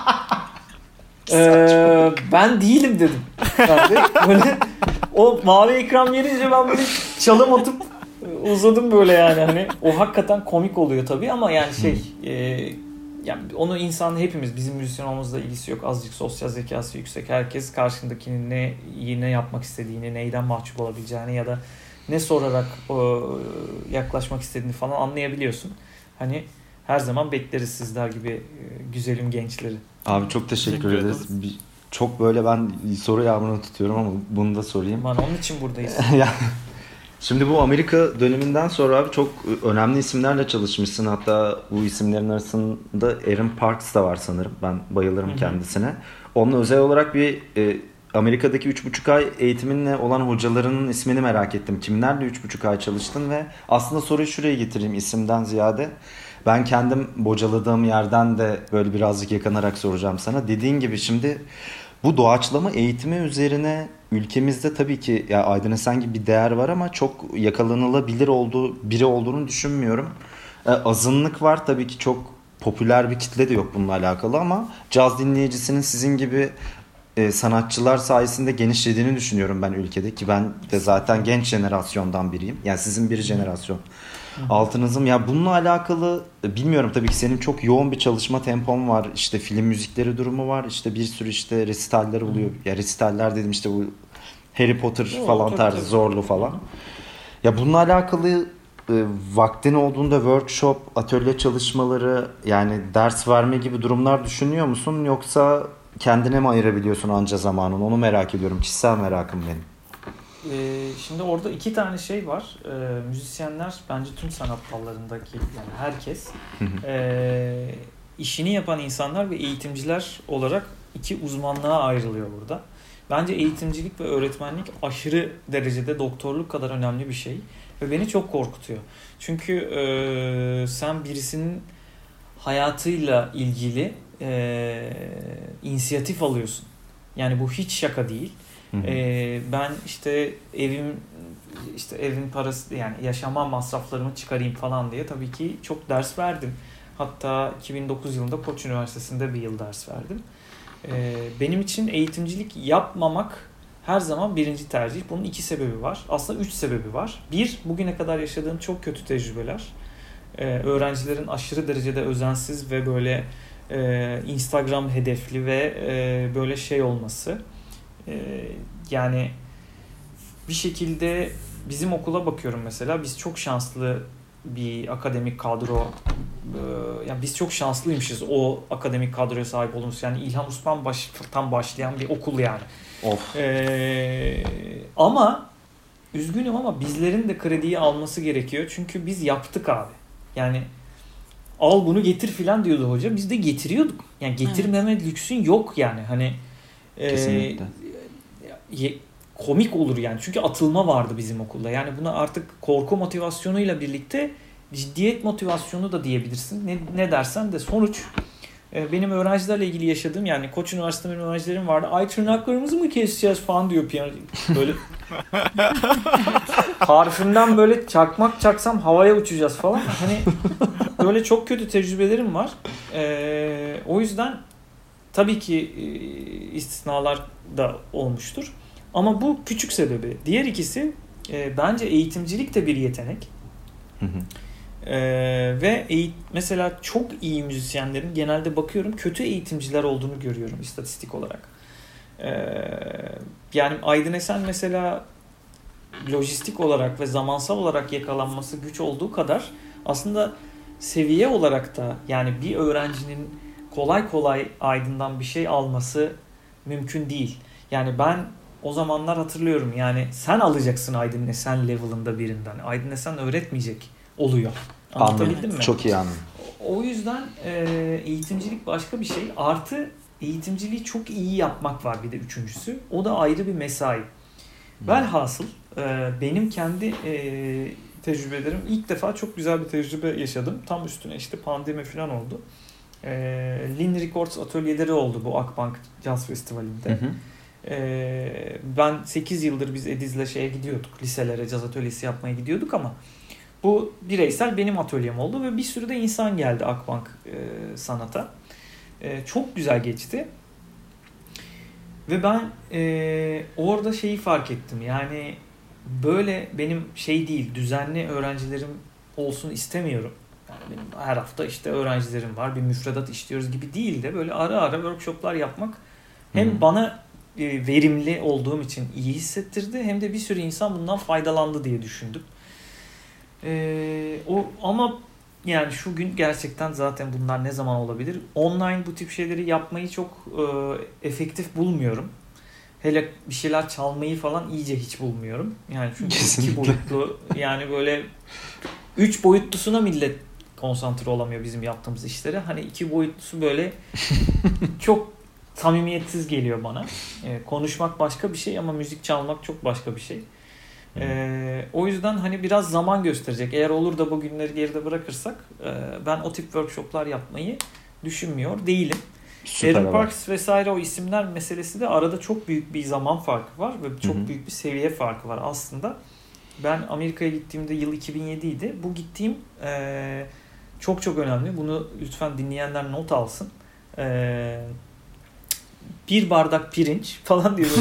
ee, ben değilim dedim. Ben de böyle o mavi ekran gelince ben böyle çalım atıp uzadım böyle yani. Hani o hakikaten komik oluyor tabii ama yani şey e, yani onu insan, hepimiz, bizim müzisyen olmamızla ilgisi yok. Azıcık sosyal zekası yüksek. Herkes karşındakinin ne ne yapmak istediğini, neyden mahcup olabileceğini ya da ne sorarak o, yaklaşmak istediğini falan anlayabiliyorsun. Hani her zaman bekleriz sizler gibi e, güzelim gençleri. Abi çok teşekkür Teşekkür ederiz. ederiz. Bir- Çok böyle ben soru yağmurunu tutuyorum ama bunu da sorayım. Aman onun için buradayız. Ya, şimdi bu Amerika döneminden sonra abi çok önemli isimlerle çalışmışsın. Hatta bu isimlerin arasında Aaron Parks da var sanırım. Ben bayılırım Hı hı. kendisine. Onunla özel olarak bir e, Amerika'daki üç buçuk ay eğitiminle olan hocalarının ismini merak ettim. Kimlerle üç buçuk ay çalıştın ve aslında soruyu şuraya getireyim isimden ziyade. Ben kendim bocaladığım yerden de böyle birazcık yakanarak soracağım sana. Dediğin gibi şimdi bu doğaçlama eğitimi üzerine ülkemizde tabii ki ya Aydın Esen gibi bir değer var ama çok yakalanılabilir olduğu biri olduğunu düşünmüyorum. E, azınlık var tabii ki, çok popüler bir kitle de yok bununla alakalı ama caz dinleyicisinin sizin gibi e, sanatçılar sayesinde genişlediğini düşünüyorum ben ülkede, ki ben de zaten genç jenerasyondan biriyim. Yani sizin bir jenerasyon altınızım. Ya bununla alakalı e, bilmiyorum tabii ki, senin çok yoğun bir çalışma tempon var. İşte film müzikleri durumu var. İşte bir sürü işte resitaller oluyor. Ya resitaller dedim, işte bu Harry Potter Oo, falan tabii, tarzı, tabii. zorlu falan. Ya bununla alakalı e, vaktin olduğunda workshop, atölye çalışmaları, yani ders verme gibi durumlar düşünüyor musun? Yoksa kendine mi ayırabiliyorsun anca zamanını? Onu merak ediyorum. Kişisel merakım benim. Ee, şimdi orada iki tane şey var. Ee, müzisyenler bence tüm sanat dallarındaki, yani herkes ee, işini yapan insanlar ve eğitimciler olarak iki uzmanlığa ayrılıyor burada. Bence eğitimcilik ve öğretmenlik aşırı derecede doktorluk kadar önemli bir şey ve beni çok korkutuyor. Çünkü ee, sen birisinin hayatıyla ilgili ee, inisiyatif alıyorsun. Yani bu hiç şaka değil. Ee, ben işte evim işte evin parası, yani yaşama masraflarımı çıkarayım falan diye tabii ki çok ders verdim. Hatta iki bin dokuz yılında Koç Üniversitesi'nde bir yıl ders verdim. Ee, benim için eğitimcilik yapmamak her zaman birinci tercih. Bunun iki sebebi var. Aslında üç sebebi var. Bir, bugüne kadar yaşadığım çok kötü tecrübeler. Ee, öğrencilerin aşırı derecede özensiz ve böyle e, Instagram hedefli ve e, böyle şey olması. E, yani bir şekilde bizim okula bakıyorum mesela. Biz çok şanslı bir akademik kadro. Ee, yani biz çok şanslıymışız o akademik kadroya sahip olmamız. Yani İlhan Usman baş, tam başlayan bir okul yani. Of. Ee, ama üzgünüm ama bizlerin de krediyi alması gerekiyor. Çünkü biz yaptık abi. Yani al bunu getir filan diyordu hoca. Biz de getiriyorduk. Yani getirmeme evet. lüksün yok yani. Hani kesinlikle. E, komik olur yani. Çünkü atılma vardı bizim okulda. Yani buna artık korku motivasyonuyla birlikte ciddiyet motivasyonu da diyebilirsin. Ne, ne dersen de sonuç e, benim öğrencilerle ilgili yaşadığım, yani Koç Üniversitesi'nde benim öğrencilerim vardı. Ay tırnaklarımızı mı keseceğiz falan diyor piyano. Böyle parfümden böyle çakmak çaksam havaya uçacağız falan. Hani böyle çok kötü tecrübelerim var. E, o yüzden tabii ki e, istisnalar da olmuştur. Ama bu küçük sebebi. Diğer ikisi e, bence eğitimcilik de bir yetenek. Hı hı. Ee, ve eğit- mesela çok iyi müzisyenlerin genelde bakıyorum kötü eğitimciler olduğunu görüyorum istatistik olarak. Ee, yani Aydın Esen mesela lojistik olarak ve zamansal olarak yakalanması güç olduğu kadar aslında seviye olarak da yani bir öğrencinin kolay kolay Aydın'dan bir şey alması mümkün değil. Yani ben o zamanlar hatırlıyorum, yani sen alacaksın Aydın Esen level'ında birinden. Aydın Esen öğretmeyecek oluyor. Anlatabildim mi? Çok iyi anladım. O yüzden e, eğitimcilik başka bir şey. Artı eğitimciliği çok iyi yapmak var bir de üçüncüsü. O da ayrı bir mesai. Hmm. Velhasıl e, benim kendi e, tecrübelerim, ilk defa çok güzel bir tecrübe yaşadım. Tam üstüne işte pandemi falan oldu. E, Lin Records atölyeleri oldu bu Akbank Jazz Festivali'nde. Hı hı. E, ben sekiz yıldır biz Ediz'le şeye gidiyorduk. Liselere caz atölyesi yapmaya gidiyorduk ama bu bireysel benim atölyem oldu ve bir sürü de insan geldi Akbank e, Sanat'a. E, çok güzel geçti. Ve ben e, orada şeyi fark ettim. Yani böyle benim şey değil, düzenli öğrencilerim olsun istemiyorum. Yani benim her hafta işte öğrencilerim var, bir müfredat işliyoruz gibi değil de böyle ara ara workshoplar yapmak hem hmm. bana e, verimli olduğum için iyi hissettirdi, hem de bir sürü insan bundan faydalandı diye düşündüm. Ee, o ama yani şu gün gerçekten zaten bunlar ne zaman olabilir? Online bu tip şeyleri yapmayı çok e, efektif bulmuyorum. Hele bir şeyler çalmayı falan iyice hiç bulmuyorum. Yani çünkü Kesinlikle. iki boyutlu, yani böyle üç boyutlusuna millet konsantre olamıyor bizim yaptığımız işlere. Hani iki boyutlusu böyle çok samimiyetsiz geliyor bana. E, konuşmak başka bir şey ama müzik çalmak çok başka bir şey. Ee, o yüzden hani biraz zaman gösterecek. Eğer olur da bu günleri geride bırakırsak e, ben o tip workshoplar yapmayı düşünmüyor değilim. Aaron Parks vesaire o isimler meselesi de arada çok büyük bir zaman farkı var ve çok Hı-hı. büyük bir seviye farkı var aslında. Ben Amerika'ya gittiğimde yıl iki bin yedi idi. Bu gittiğim e, çok çok önemli. Bunu lütfen dinleyenler not alsın. E, bir bardak pirinç falan diyorum.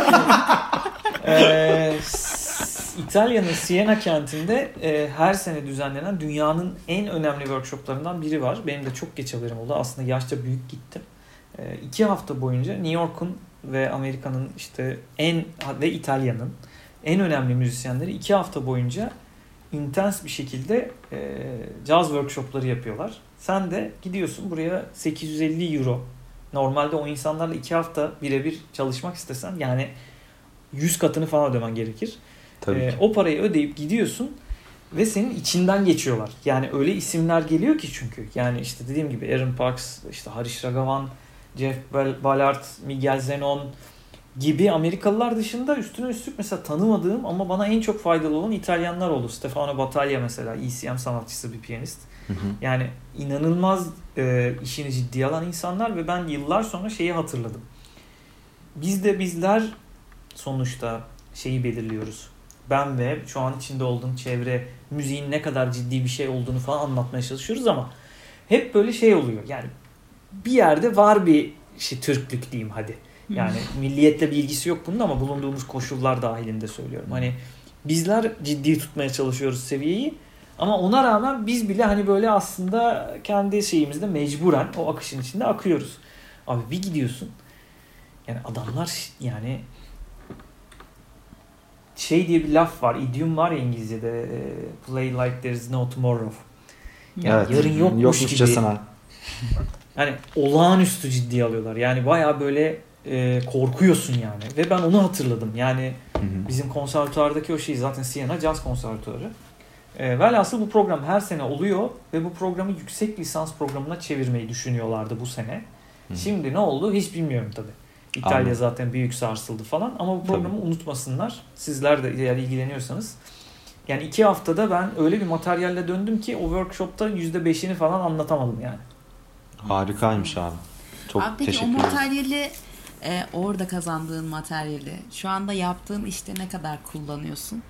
e, İtalya'nın Siena kentinde e, her sene düzenlenen dünyanın en önemli workshoplarından biri var. Benim de çok geç haberim oldu. Aslında yaşça büyük gittim. E, iki hafta boyunca New York'un ve Amerika'nın işte en ve İtalya'nın en önemli müzisyenleri iki hafta boyunca intens bir şekilde e, caz workshopları yapıyorlar. Sen de gidiyorsun buraya sekiz yüz elli euro. Normalde o insanlarla iki hafta birebir çalışmak istesen yani yüz katını falan ödemen gerekir. Ee, o parayı ödeyip gidiyorsun ve senin içinden geçiyorlar. Yani öyle isimler geliyor ki çünkü. Yani işte dediğim gibi Aaron Parks, işte Harish Raghavan, Jeff Ballard, Miguel Zenon gibi Amerikalılar dışında üstüne üstlük mesela tanımadığım ama bana en çok faydalı olan İtalyanlar oldu. Stefano Battaglia mesela E C M sanatçısı, bir piyanist. Hı hı. Yani inanılmaz e, işini ciddiye alan insanlar ve ben yıllar sonra şeyi hatırladım. Biz de bizler sonuçta şeyi belirliyoruz. Ben ve şu an içinde olduğum çevre müziğin ne kadar ciddi bir şey olduğunu falan anlatmaya çalışıyoruz ama hep böyle şey oluyor. Yani bir yerde var bir şey, Türklük diyeyim hadi. Yani milliyetle bir ilgisi yok bunun ama bulunduğumuz koşullar dahilinde söylüyorum. Hani bizler ciddi tutmaya çalışıyoruz seviyeyi ama ona rağmen biz bile hani böyle aslında kendi şeyimizde mecburen o akışın içinde akıyoruz. Abi bir gidiyorsun yani adamlar yani şey diye bir laf var, idiom var ya İngilizce'de, play like there is no tomorrow. Yani evet, yarın yokmuş, yokmuş gibi. Yani olağanüstü ciddiye alıyorlar. Yani baya böyle e, korkuyorsun yani. Ve ben onu hatırladım. Yani hı hı. bizim konservatuardaki o şey zaten Siena Jazz Konservatuarı. E, velhasıl bu program her sene oluyor ve bu programı yüksek lisans programına çevirmeyi düşünüyorlardı bu sene. Hı. Şimdi ne oldu hiç bilmiyorum tabii. İtalya Anladım. zaten büyük sarsıldı falan ama bu programı tabii. unutmasınlar. Sizler de eğer ilgileniyorsanız. Yani iki haftada ben öyle bir materyalle döndüm ki o workshopta yüzde beşini falan anlatamadım yani. Harikaymış abi. Çok abi peki teşekkür o ederim. materyali e, orada kazandığın materyali şu anda yaptığın işte ne kadar kullanıyorsun?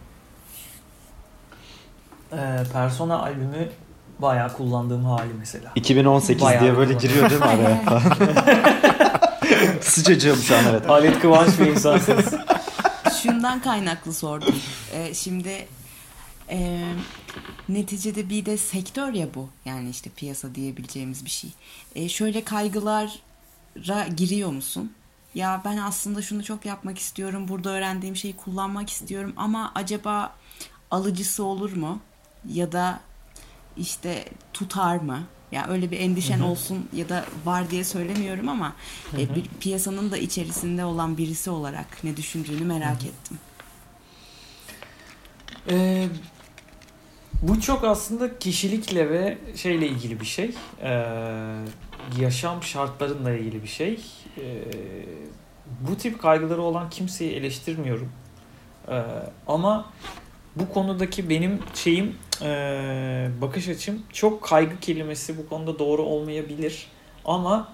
Ee, Persona albümü bayağı kullandığım hali mesela. iki bin on sekiz bayağı diye böyle giriyor değil mi araya falan? Sıcacığım şu an evet. Halit Kıvanç bir insansınız. Şundan kaynaklı sordum. Ee, şimdi e, neticede bir de sektör ya bu. Yani işte piyasa diyebileceğimiz bir şey. E, şöyle kaygılara giriyor musun? Ya ben aslında şunu çok yapmak istiyorum. Burada öğrendiğim şeyi kullanmak istiyorum. Ama acaba alıcısı olur mu? Ya da işte tutar mı? Ya öyle bir endişen hı hı. olsun ya da var diye söylemiyorum ama hı hı. E, bir piyasanın da içerisinde olan birisi olarak ne düşündüğünü merak hı hı. ettim. Ee, bu çok aslında kişilikle ve şeyle ilgili bir şey. Ee, yaşam şartlarınla ilgili bir şey. Ee, bu tip kaygıları olan kimseyi eleştirmiyorum. Ee, ama bu konudaki benim şeyim, e, bakış açım çok kaygı kelimesi bu konuda doğru olmayabilir. Ama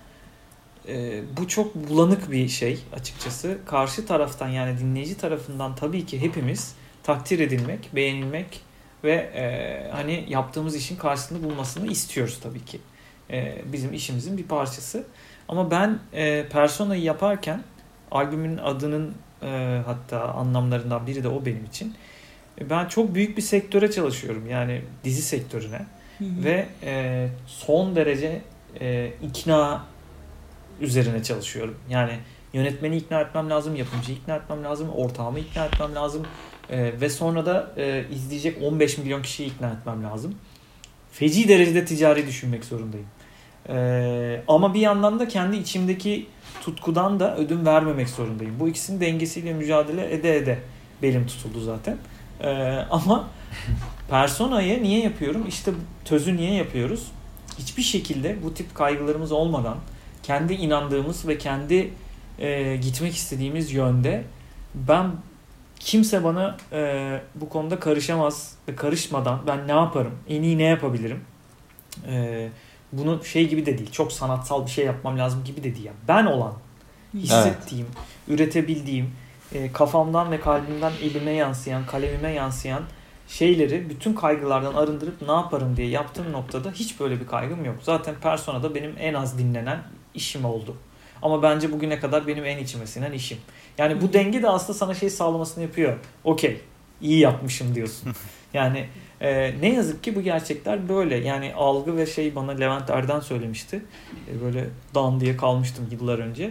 e, bu çok bulanık bir şey açıkçası. Karşı taraftan yani dinleyici tarafından tabii ki hepimiz takdir edilmek, beğenilmek ve e, hani yaptığımız işin karşılığını bulmasını istiyoruz tabii ki. E, bizim işimizin bir parçası. Ama ben e, Persona'yı yaparken albümün adının e, hatta anlamlarından biri de o benim için. Ben çok büyük bir sektöre çalışıyorum. Yani dizi sektörüne. Hı hı. Ve e, son derece e, ikna üzerine çalışıyorum. Yani yönetmeni ikna etmem lazım, yapımcıyı ikna etmem lazım, ortağımı ikna etmem lazım. E, ve sonra da e, izleyecek on beş milyon kişiyi ikna etmem lazım. Feci derecede ticari düşünmek zorundayım. E, ama bir yandan da kendi içimdeki tutkudan da ödün vermemek zorundayım. Bu ikisinin dengesiyle mücadele ede ede belim tutuldu zaten. Ee, ama Persona'yı niye yapıyorum? İşte tözü niye yapıyoruz? Hiçbir şekilde bu tip kaygılarımız olmadan kendi inandığımız ve kendi e, gitmek istediğimiz yönde ben kimse bana e, bu konuda karışamaz ve karışmadan ben ne yaparım? En iyi ne yapabilirim? E, bunu şey gibi de değil. Çok sanatsal bir şey yapmam lazım gibi de değil. Yani ben olan, hissettiğim, evet. üretebildiğim, E, kafamdan ve kalbimden elime yansıyan, kalemime yansıyan şeyleri bütün kaygılardan arındırıp ne yaparım diye yaptığım noktada hiç böyle bir kaygım yok. Zaten Persona'da benim en az dinlenen işim oldu. Ama bence bugüne kadar benim en içime sinen işim. Yani bu denge de aslında sana şey sağlamasını yapıyor. Okey, iyi yapmışım diyorsun. Yani e, ne yazık ki bu gerçekler böyle. Yani algı ve şey bana Levent Erden söylemişti. E, böyle dan diye kalmıştım yıllar önce.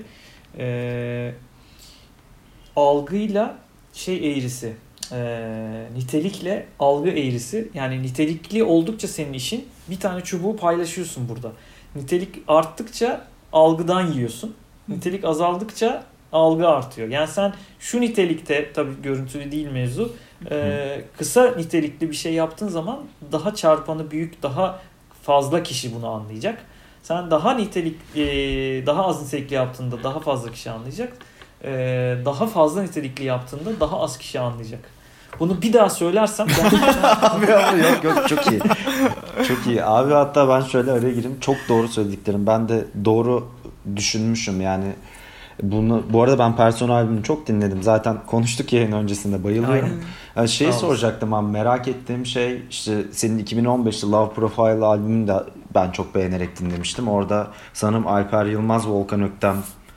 Eee algıyla şey eğrisi, e, nitelikle algı eğrisi. Yani nitelikli oldukça senin işin bir tane çubuğu paylaşıyorsun burada. Nitelik arttıkça algıdan yiyorsun. Nitelik azaldıkça algı artıyor. Yani sen şu nitelikte, tabii görüntülü değil mevzu, e, kısa nitelikli bir şey yaptığın zaman daha çarpanı büyük, daha fazla kişi bunu anlayacak. Sen daha nitelik, e, daha az nitelikli yaptığında daha fazla kişi anlayacak. Ee, daha fazla nitelikli yaptığında daha az kişi anlayacak. Bunu bir daha söylersem abi abi yok yok çok iyi. Çok iyi. Abi hatta ben şöyle araya gireyim. Çok doğru söylediklerim. Ben de doğru düşünmüşüm yani. Bunu bu arada ben Persona albümünü çok dinledim. Zaten konuştuk yayın öncesinde. Bayılıyorum. Yani şeyi soracaktım abi, merak ettiğim şey işte senin iki bin on beşte Love Profile albümünü de ben çok beğenerek dinlemiştim. Orada sanırım Alper Yılmaz, Volkan Öktem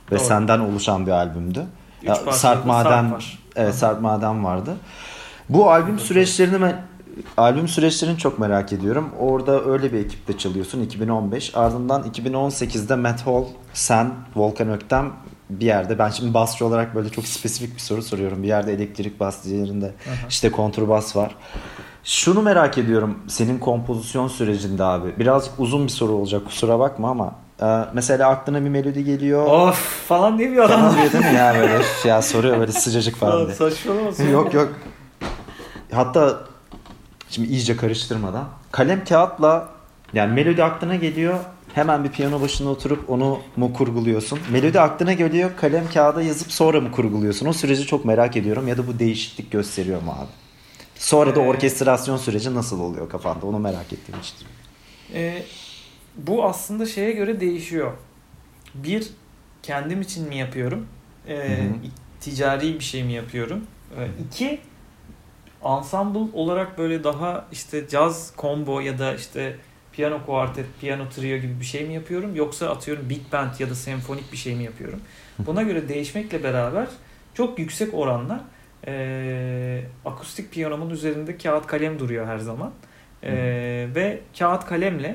ve Doğru. senden oluşan bir albümdü. Üç Ya, parçalı Sarp Maden, Sarp var. evet, Sarp Maden vardı. Bu albüm Evet, süreçlerini ben albüm süreçlerini çok merak ediyorum. Orada öyle bir ekipte çalıyorsun iki bin on beş. Ardından iki bin on sekizde Matt Hall, sen, Volkan Öktem bir yerde. Ben şimdi basçı olarak böyle çok spesifik bir soru soruyorum. Bir yerde elektrik bas, diğerinde Aha. işte kontrbas var. Şunu merak ediyorum senin kompozisyon sürecinde abi. Birazcık uzun bir soru olacak, kusura bakma ama e, mesela aklına bir melodi geliyor. Of falan diye bir adam. Falan diyor değil mi ya böyle ya soruyor böyle sıcacık falan diye. Saçmalama. Yok yok. Hatta şimdi iyice karıştırmadan kalem kağıtla yani melodi aklına geliyor, hemen bir piyano başına oturup onu mu kurguluyorsun? Melodi aklına geliyor, kalem kağıda yazıp sonra mı kurguluyorsun? O süreci çok merak ediyorum ya da bu değişiklik gösteriyor mu abi? Sonra da Ee, orkestrasyon süreci nasıl oluyor kafanda? Onu merak ettiğim için. E, bu aslında şeye göre değişiyor. Bir, kendim için mi yapıyorum? E, Hı hı. ticari bir şey mi yapıyorum? E, iki, ensemble olarak böyle daha işte caz combo ya da işte piyano kuartet, piyano trio gibi bir şey mi yapıyorum? Yoksa atıyorum big band ya da senfonik bir şey mi yapıyorum? Buna göre değişmekle beraber çok yüksek oranla e, akustik piyanomun üzerinde kağıt kalem duruyor her zaman. E, ve kağıt kalemle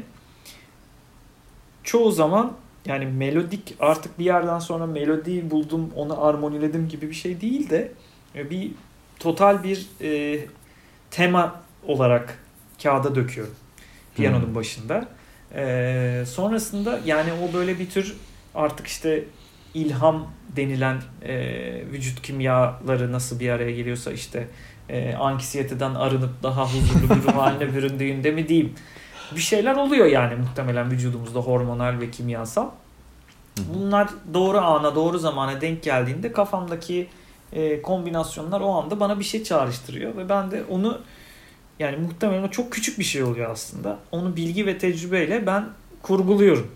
çoğu zaman yani melodik artık bir yerden sonra melodi buldum, onu armoniledim gibi bir şey değil de bir total bir e, tema olarak kağıda döküyorum piyanonun Hmm. başında. E, sonrasında yani o böyle bir tür artık işte ilham denilen e, vücut kimyaları nasıl bir araya geliyorsa işte e, anksiyeteden arınıp daha huzurlu bir ruh haline büründüğünde mi diyeyim. Bir şeyler oluyor yani muhtemelen vücudumuzda hormonal ve kimyasal. Bunlar doğru ana, doğru zamana denk geldiğinde kafamdaki e, kombinasyonlar o anda bana bir şey çağrıştırıyor ve ben de onu yani muhtemelen o çok küçük bir şey oluyor aslında. Onu bilgi ve tecrübeyle ben kurguluyorum.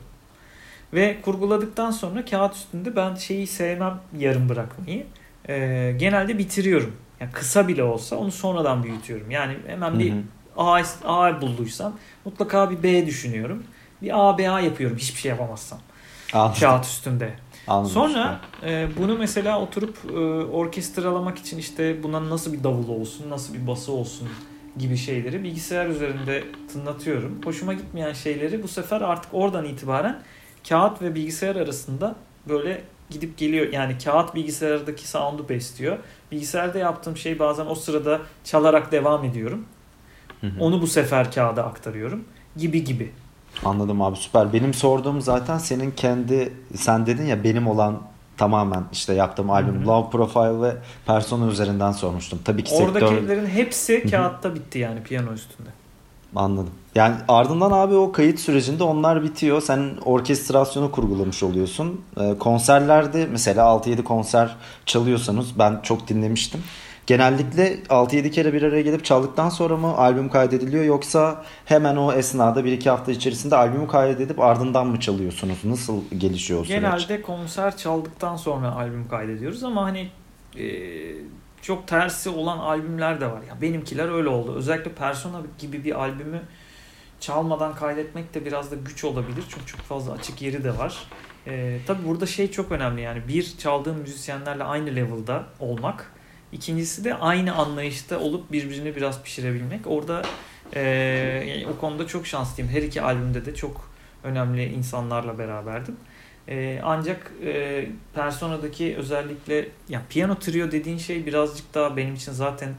Ve kurguladıktan sonra kağıt üstünde ben şeyi sevmem yarım bırakmayı. E, genelde bitiriyorum. Yani kısa bile olsa onu sonradan büyütüyorum. Yani hemen bir A, A bulduysam mutlaka bir B düşünüyorum. Bir A, B, A yapıyorum hiçbir şey yapamazsam. Anladım. Kağıt üstünde. Anladım. Sonra e, bunu mesela oturup e, orkestralamak için işte buna nasıl bir davulu olsun, nasıl bir bası olsun gibi şeyleri bilgisayar üzerinde tınlatıyorum. Hoşuma gitmeyen şeyleri bu sefer artık oradan itibaren kağıt ve bilgisayar arasında böyle gidip geliyor. Yani kağıt bilgisayardaki sound'u besliyor. Bilgisayarda yaptığım şey bazen o sırada çalarak devam ediyorum. Hı hı. Onu bu sefer kağıda aktarıyorum gibi gibi. Anladım abi, süper. Benim sorduğum zaten senin kendi, sen dedin ya benim olan tamamen işte yaptığım albüm Hı hı. Love Profile ve Persona üzerinden sormuştum. Tabii ki sektör... Oradakilerin hepsi Hı hı. kağıtta bitti yani piyano üstünde. Anladım. Yani ardından abi o kayıt sürecinde onlar bitiyor. Sen orkestrasyonu kurgulamış oluyorsun. Ee, konserlerde mesela altı yedi konser çalıyorsanız, ben çok dinlemiştim. Genellikle altı yedi kere bir araya gelip çaldıktan sonra mı albüm kaydediliyor, yoksa hemen o esnada bir iki hafta içerisinde albümü kaydedip ardından mı çalıyorsunuz? Nasıl gelişiyor o süreç? Genelde konser çaldıktan sonra albüm kaydediyoruz ama hani e, çok tersi olan albümler de var. Ya benimkiler öyle oldu. Özellikle Persona gibi bir albümü çalmadan kaydetmek de biraz da güç olabilir. Çünkü çok fazla açık yeri de var. E, tabii burada şey çok önemli yani bir çaldığım müzisyenlerle aynı level'da olmak. İkincisi de aynı anlayışta olup birbirini biraz pişirebilmek. Orada e, yani o konuda çok şanslıyım. Her iki albümde de çok önemli insanlarla beraberdim. E, ancak e, Persona'daki özellikle ya piyano trio dediğin şey birazcık daha benim için zaten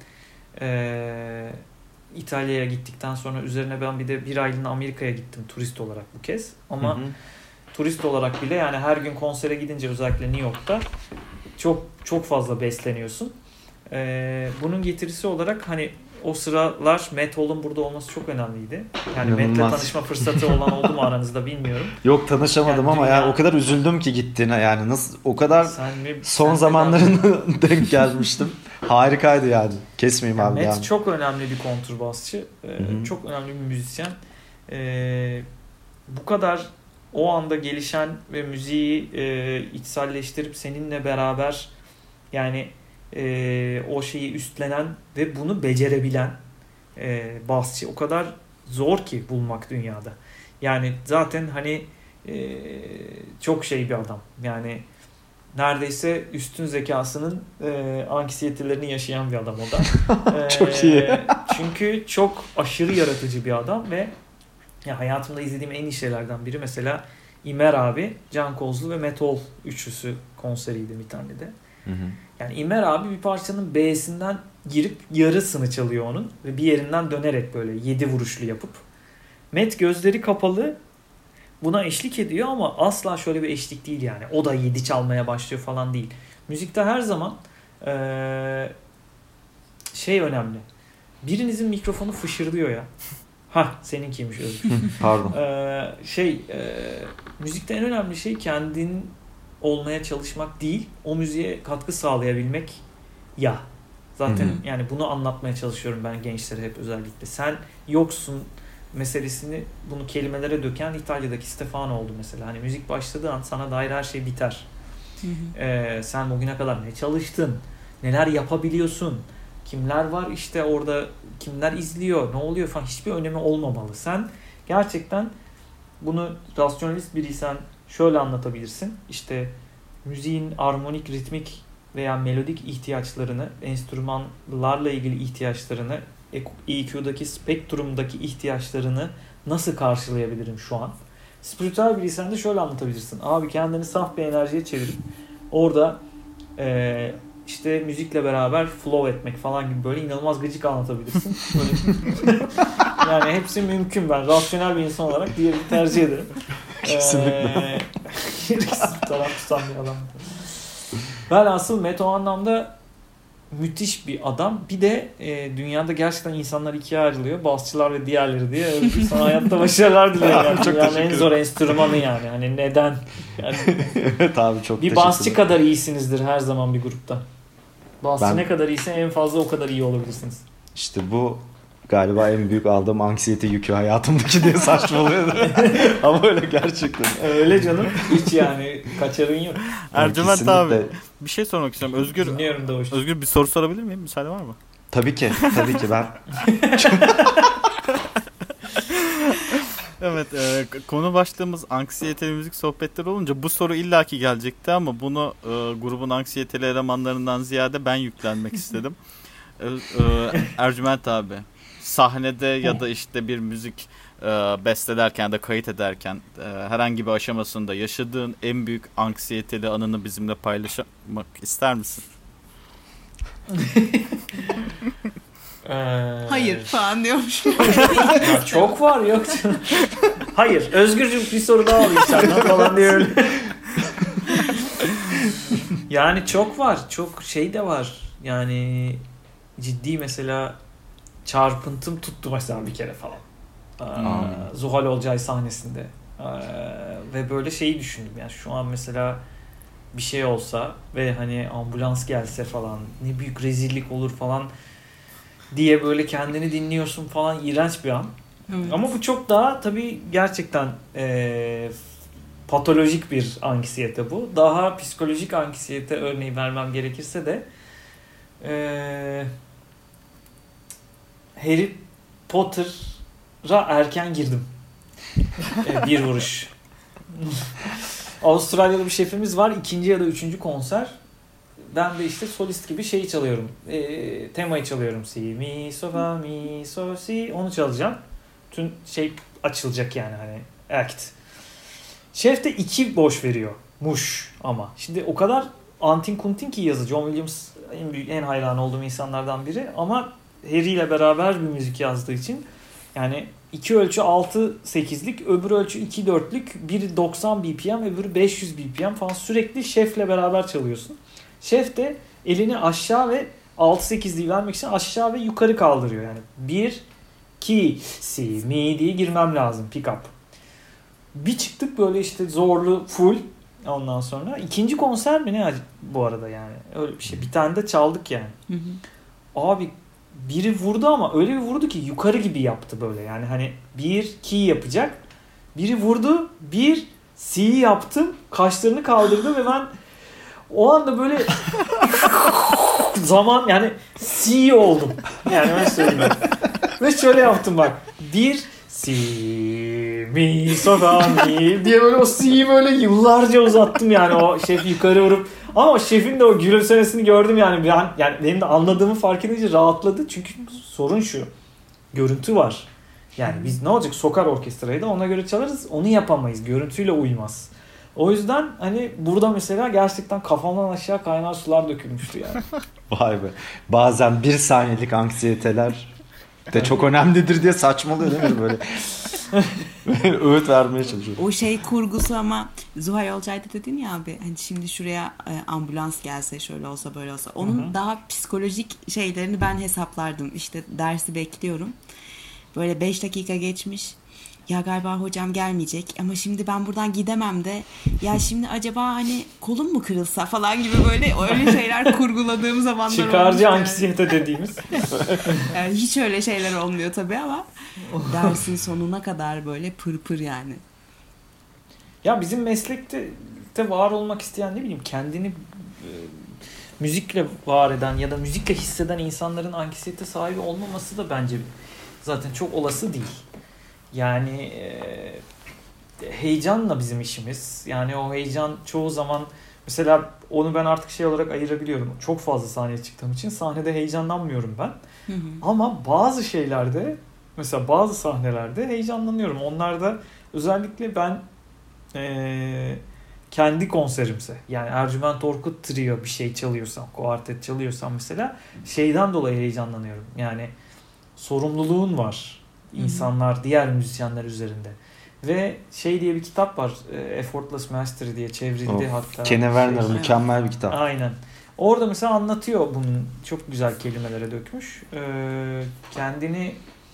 e, İtalya'ya gittikten sonra üzerine ben bir de bir aylığına Amerika'ya gittim turist olarak bu kez. Ama Hı hı. turist olarak bile yani her gün konsere gidince özellikle New York'ta çok çok fazla besleniyorsun. Ee, bunun getirisi olarak hani o sıralar Matt Hall'un burada olması çok önemliydi. Yani İnanılmaz. Matt'le tanışma fırsatı olan oldu mu aranızda bilmiyorum. Yok, tanışamadım Yani ama dünya- ya o kadar üzüldüm ki gittiğine, yani nasıl o kadar Sen mi, son sen zamanlarına denk gelmiştim. Harikaydı yani. Kesmeyeyim yani abi Matt yani. çok önemli bir kontrbasçı. Ee, Hı hı. çok önemli bir müzisyen. Ee, bu kadar o anda gelişen ve müziği e, içselleştirip seninle beraber yani e, o şeyi üstlenen ve bunu becerebilen e, basçı o kadar zor ki bulmak dünyada. Yani zaten hani e, çok şey bir adam. Yani neredeyse üstün zekasının e, anksiyetelerini yaşayan bir adam o da. E, Çok iyi. Çünkü çok aşırı yaratıcı bir adam ve ya hayatımda izlediğim en iyi şeylerden biri mesela İmer abi, Can Kozlu ve Metol üçlüsü konseriydi bir tane de. Hı hı. Yani İmer abi bir parçanın B'sinden girip yarısını çalıyor onun ve bir yerinden dönerek böyle yedi vuruşlu yapıp. Met gözleri kapalı buna eşlik ediyor ama asla şöyle bir eşlik değil yani. O da yedi çalmaya başlıyor falan değil. Müzikte her zaman ee, şey önemli. Birinizin mikrofonu fışırdıyor ya. Hah seninkiymiş Özgür. Pardon. Ee, şey e, müzikte en önemli şey kendin olmaya çalışmak değil, o müziğe katkı sağlayabilmek ya. Zaten Hı hı. yani bunu anlatmaya çalışıyorum ben gençlere hep özellikle. Sen yoksun meselesini bunu kelimelere döken İtalya'daki Stefano oldu mesela. Hani müzik başladığı an sana dair her şey biter. Hı hı. Ee, sen bugüne kadar ne çalıştın? Neler yapabiliyorsun? Kimler var işte orada, kimler izliyor, ne oluyor falan hiçbir önemi olmamalı. Sen gerçekten bunu rasyonalist biriysen şöyle anlatabilirsin. İşte müziğin armonik, ritmik veya melodik ihtiyaçlarını, enstrümanlarla ilgili ihtiyaçlarını, E Q'daki, spektrumdaki ihtiyaçlarını nasıl karşılayabilirim şu an? Spiritüel biriysen de şöyle anlatabilirsin. Abi kendini saf bir enerjiye çevirip orada eee İşte müzikle beraber flow etmek falan gibi böyle inanılmaz gıcık anlatabilirsin. Böyle. Yani hepsi mümkün, ben rasyonel bir insan olarak diğerini tercih ederim. Kesinlikle. Gereksiz bir taraf tutan bir adam. Ben asıl Met o anlamda müthiş bir adam. Bir de e, dünyada gerçekten insanlar ikiye ayrılıyor. Basçılar ve diğerleri diye. Öyle sana hayatta başarılar dilerim. Yani. Çok Yani en zor enstrümanı yani. Hani neden? Yani Evet abi çok bir basçı kadar iyisinizdir her zaman bir grupta. Basçı Ben- ne kadar iyiyse en fazla o kadar iyi olabilirsiniz. İşte bu galiba en büyük aldığım anksiyete yükü hayatımdaki diye saçmalıyordu. Ama öyle gerçekten. Öyle canım. Hiç yani kaçarın yok. Ercüment Kesinlikle. abi bir şey sormak istiyorum. Özgür Dinliyorum da hoş. Özgür bir soru sorabilir miyim? Müsaade var mı? Tabii ki. Tabii ki ben. Evet, e, konu başlığımız anksiyeteli müzik sohbetleri olunca bu soru illaki gelecekti ama bunu e, grubun anksiyeteli elemanlarından ziyade ben yüklenmek istedim. E, e, Ercüment abi, sahnede ya da işte bir müzik e, bestelerken ya da kayıt ederken e, herhangi bir aşamasında yaşadığın en büyük anksiyeteli anını bizimle paylaşmak ister misin? Ee, Hayır falan diyormuş. Ya çok var yok canım. Hayır. Özgürcüm bir soru daha alayım senden falan diye öyle. Yani çok var. Çok şey de var. Yani ciddi mesela çarpıntım tuttu mesela bir kere falan. Ee, Zuhal Olcay sahnesinde. Ee, ve böyle şeyi düşündüm. Yani şu an mesela bir şey olsa ve hani ambulans gelse falan ne büyük rezillik olur falan diye böyle kendini dinliyorsun falan, iğrenç bir an. Evet. Ama bu çok daha tabii gerçekten e, patolojik bir anksiyete bu. Daha psikolojik anksiyete örneği vermem gerekirse de e, Harry Potter'a erken girdim. e, bir vuruş. Avustralyalı bir şefimiz var. İkinci ya da üçüncü konser. Ben de işte solist gibi şeyi çalıyorum. E, temayı çalıyorum. Si, mi, so, fa, mi, so, si. Onu çalacağım. Tüm şey açılacak yani hani act. Şef de iki boş veriyor. Muş ama. Şimdi o kadar antin kuntin ki yazı. John Williams en büyük, en hayran olduğum insanlardan biri. Ama Harry ile beraber bir müzik yazdığı için yani iki ölçü altı sekizlik, öbür ölçü iki dörtlük, biri doksan B P M, öbürü beş yüz B P M falan, sürekli şefle beraber çalıyorsun. Şef de elini aşağı ve altı sekizliği vermek için aşağı ve yukarı kaldırıyor yani. bir, iki, si, mi diye girmem lazım, pick up. Bir çıktık böyle işte zorlu full, ondan sonra. İkinci konser mi ne bu arada yani, öyle bir şey. Bir tane de çaldık yani. Hı hı. Abi biri vurdu ama öyle bir vurdu ki yukarı gibi yaptı böyle yani, hani bir ki yapacak, biri vurdu, bir si yaptım, kaşlarını kaldırdı ve ben o anda böyle zaman yani si oldum yani, öyle söyleyeyim. Ve şöyle yaptım bak, bir si mi sol fa mi diye böyle o si'yi böyle yıllarca uzattım yani o şef yukarı vurup ama şefin de o gülümsemesini gördüm yani ben yani benim de anladığımı fark edince rahatladı çünkü sorun şu görüntü var yani biz ne olacak sokar orkestrayı da ona göre çalarız onu yapamayız görüntüyle uymaz. O yüzden hani burada mesela gerçekten kafamdan aşağı kaynar sular dökülmüştü yani. Vay be. Bazen bir saniyelik anksiyeteler de çok önemlidir diye saçmalıyor değil mi böyle? Öğüt vermeye çalışıyor. O şey kurgusu ama Zuhal Olcay'da dedin ya abi hani şimdi şuraya e, ambulans gelse şöyle olsa böyle olsa. Onun Hı-hı. daha psikolojik şeylerini ben hesaplardım. İşte dersi bekliyorum. Böyle beş dakika geçmiş. Ya galiba hocam gelmeyecek ama şimdi ben buradan gidemem de ya şimdi acaba hani kolum mu kırılsa falan gibi böyle öyle şeyler kurguladığım zamanlar olmuş. Çıkarcı anksiyete dediğimiz. Yani hiç öyle şeyler olmuyor tabii ama dersin sonuna kadar böyle pırpır yani. Ya bizim meslekte de var olmak isteyen ne bileyim kendini e, müzikle var eden ya da müzikle hisseden insanların anksiyete sahibi olmaması da bence zaten çok olası değil. Yani e, heyecanla bizim işimiz. Yani o heyecan çoğu zaman mesela onu ben artık şey olarak ayırabiliyorum. Çok fazla sahneye çıktığım için sahnede heyecanlanmıyorum ben. Hı hı. Ama bazı şeylerde mesela bazı sahnelerde heyecanlanıyorum. Onlarda özellikle ben e, kendi konserimse yani Ercüment Orkut Trio bir şey çalıyorsam, kuartet çalıyorsam mesela şeyden dolayı heyecanlanıyorum. Yani sorumluluğun var. İnsanlar, Hı-hı. diğer müzisyenler üzerinde. Ve şey diye bir kitap var. Effortless Mastery diye çevrildi of, hatta. Kenny Werner şey, mükemmel bir kitap. Aynen. Orada mesela anlatıyor bunun çok güzel kelimelere dökmüş. Ee, kendini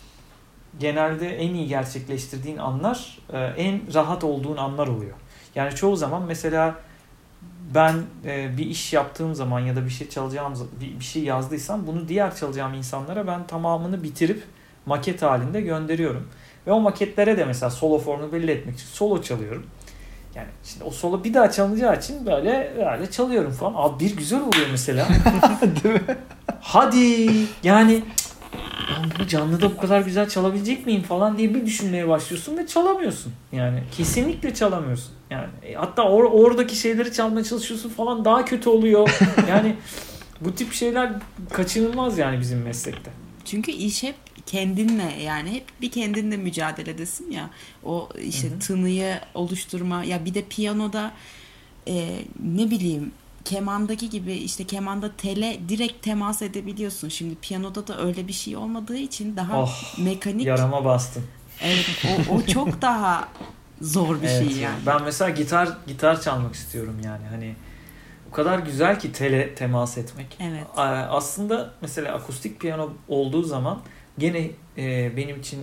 genelde en iyi gerçekleştirdiğin anlar en rahat olduğun anlar oluyor. Yani çoğu zaman mesela ben bir iş yaptığım zaman ya da bir şey çalacağım bir şey yazdıysam bunu diğer çalacağım insanlara ben tamamını bitirip maket halinde gönderiyorum. Ve o maketlere de mesela solo formunu belli etmek için solo çalıyorum. Yani şimdi o solo bir daha çalınacağı için böyle böyle çalıyorum falan. Abi bir güzel oluyor mesela. Değil mi? Hadi yani ben bunu canlıda bu kadar güzel çalabilecek miyim falan diye bir düşünmeye başlıyorsun ve çalamıyorsun. Yani kesinlikle çalamıyorsun. Yani hatta or- oradaki şeyleri çalmaya çalışıyorsun falan daha kötü oluyor. Yani bu tip şeyler kaçınılmaz yani bizim meslekte. Çünkü iş hep kendinle yani hep bir kendinle mücadeledesin ya o işte Hı-hı. tınıyı oluşturma ya bir de piyanoda e, ne bileyim kemandaki gibi işte kemanda tele direkt temas edebiliyorsun. Şimdi piyanoda da öyle bir şey olmadığı için daha oh, mekanik. Yarama bastın. Evet o, o çok daha zor bir evet, şey yani. Ben mesela gitar gitar çalmak istiyorum yani hani o kadar güzel ki tele temas etmek. Evet. Aslında mesela akustik piyano olduğu zaman gene e, benim için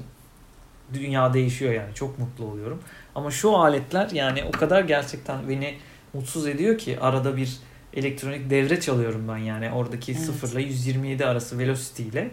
dünya değişiyor yani çok mutlu oluyorum. Ama şu aletler yani o kadar gerçekten beni mutsuz ediyor ki arada bir elektronik devre çalıyorum ben yani oradaki evet. sıfırla yüz yirmi yedi arası velocity ile.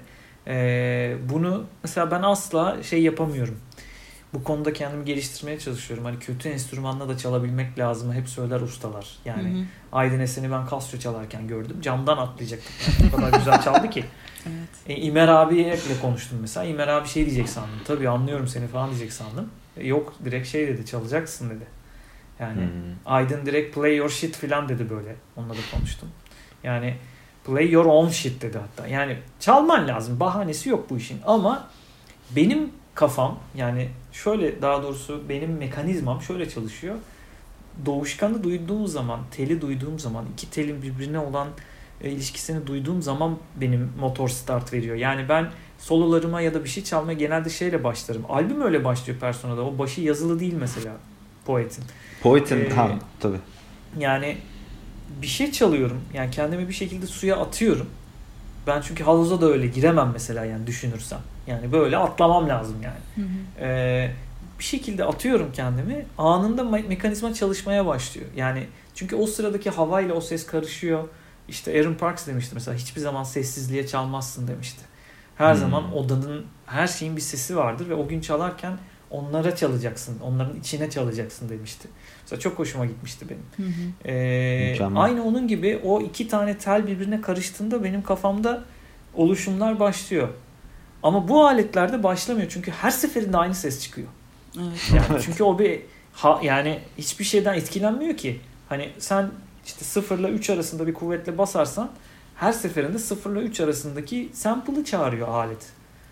E, bunu mesela ben asla şey yapamıyorum. Bu konuda kendimi geliştirmeye çalışıyorum. Hani kötü enstrümanla da çalabilmek lazım. Hep söyler ustalar. Yani hı hı. Aydın Esen'i ben Casio çalarken gördüm. Camdan atlayacaktım. Yani. O kadar güzel çaldı ki. Evet. E, İmer abiyle konuştum mesela. İmer abi şey diyecek sandım. Tabii anlıyorum seni falan diyecek sandım. E, yok direkt şey dedi. Çalacaksın dedi. Yani hmm. Aydın direkt play your shit falan dedi böyle. Onunla da konuştum. Yani play your own shit dedi hatta. Yani çalman lazım. Bahanesi yok bu işin. Ama benim kafam yani şöyle daha doğrusu benim mekanizmam şöyle çalışıyor. Doğuşkanı duyduğum zaman, teli duyduğum zaman, iki telin birbirine olan e, ilişkisini duyduğum zaman benim motor start veriyor. Yani ben sololarıma ya da bir şey çalmaya genelde şeyle başlarım. Albüm öyle başlıyor Persona'da. O başı yazılı değil mesela Poet'in. Poet'in ee, ha tabii. Yani bir şey çalıyorum. Yani kendimi bir şekilde suya atıyorum. Ben çünkü havuza da öyle giremem mesela yani düşünürsem. Yani böyle atlamam lazım yani. Hı hı. Ee, bir şekilde atıyorum kendimi. Anında me- mekanizma çalışmaya başlıyor. Yani çünkü o sıradaki havayla o ses karışıyor. İşte Aaron Parks demişti mesela hiçbir zaman sessizliğe çalmazsın demişti. Her hmm. zaman odanın her şeyin bir sesi vardır ve o gün çalarken onlara çalacaksın. Onların içine çalacaksın demişti. Mesela çok hoşuma gitmişti benim. Hı hı. Ee, aynı onun gibi o iki tane tel birbirine karıştığında benim kafamda oluşumlar başlıyor. Ama bu aletlerde başlamıyor çünkü her seferinde aynı ses çıkıyor. Evet. Yani çünkü o bir ha, yani hiçbir şeyden etkilenmiyor ki. Hani sen işte sıfırla üç arasında bir kuvvetle basarsan her seferinde sıfırla üç arasındaki sample'ı çağırıyor alet.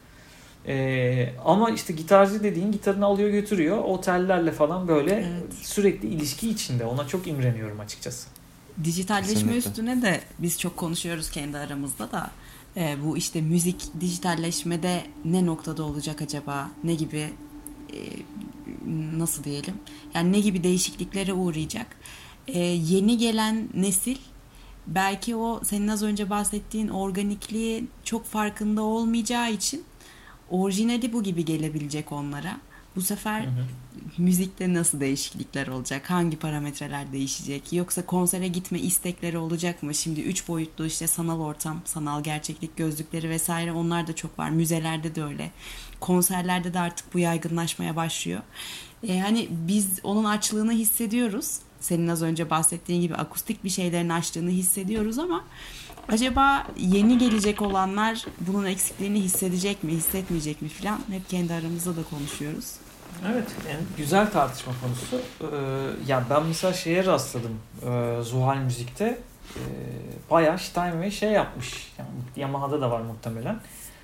Ee, ama işte gitarcı dediğin gitarını alıyor götürüyor. O tellerle falan böyle Evet. sürekli ilişki içinde. Ona çok imreniyorum açıkçası. Dijitalleşme Kesinlikle. üstüne de biz çok konuşuyoruz kendi aramızda da. Ee, bu işte müzik dijitalleşmede ne noktada olacak acaba? Ne gibi e, nasıl diyelim? Yani ne gibi değişikliklere uğrayacak? Ee, yeni gelen nesil belki o senin az önce bahsettiğin organikliği çok farkında olmayacağı için orijinali bu gibi gelebilecek onlara. Bu sefer Hı hı. müzikte nasıl değişiklikler olacak? Hangi parametreler değişecek? Yoksa konsere gitme istekleri olacak mı? Şimdi üç boyutlu işte sanal ortam, sanal gerçeklik gözlükleri vesaire onlar da çok var. Müzelerde de öyle. Konserlerde de artık bu yaygınlaşmaya başlıyor. Ee, hani biz onun açlığını hissediyoruz. Senin az önce bahsettiğin gibi akustik bir şeylerin açtığını hissediyoruz ama acaba yeni gelecek olanlar bunun eksikliğini hissedecek mi, hissetmeyecek mi falan hep kendi aramızda da konuşuyoruz. Evet, yani güzel tartışma konusu. Ee, yani ben mesela şeye rastladım. Ee, Zuhal Müzik'te e, bayağı Steinway şey yapmış. Yani Yamaha'da da var muhtemelen.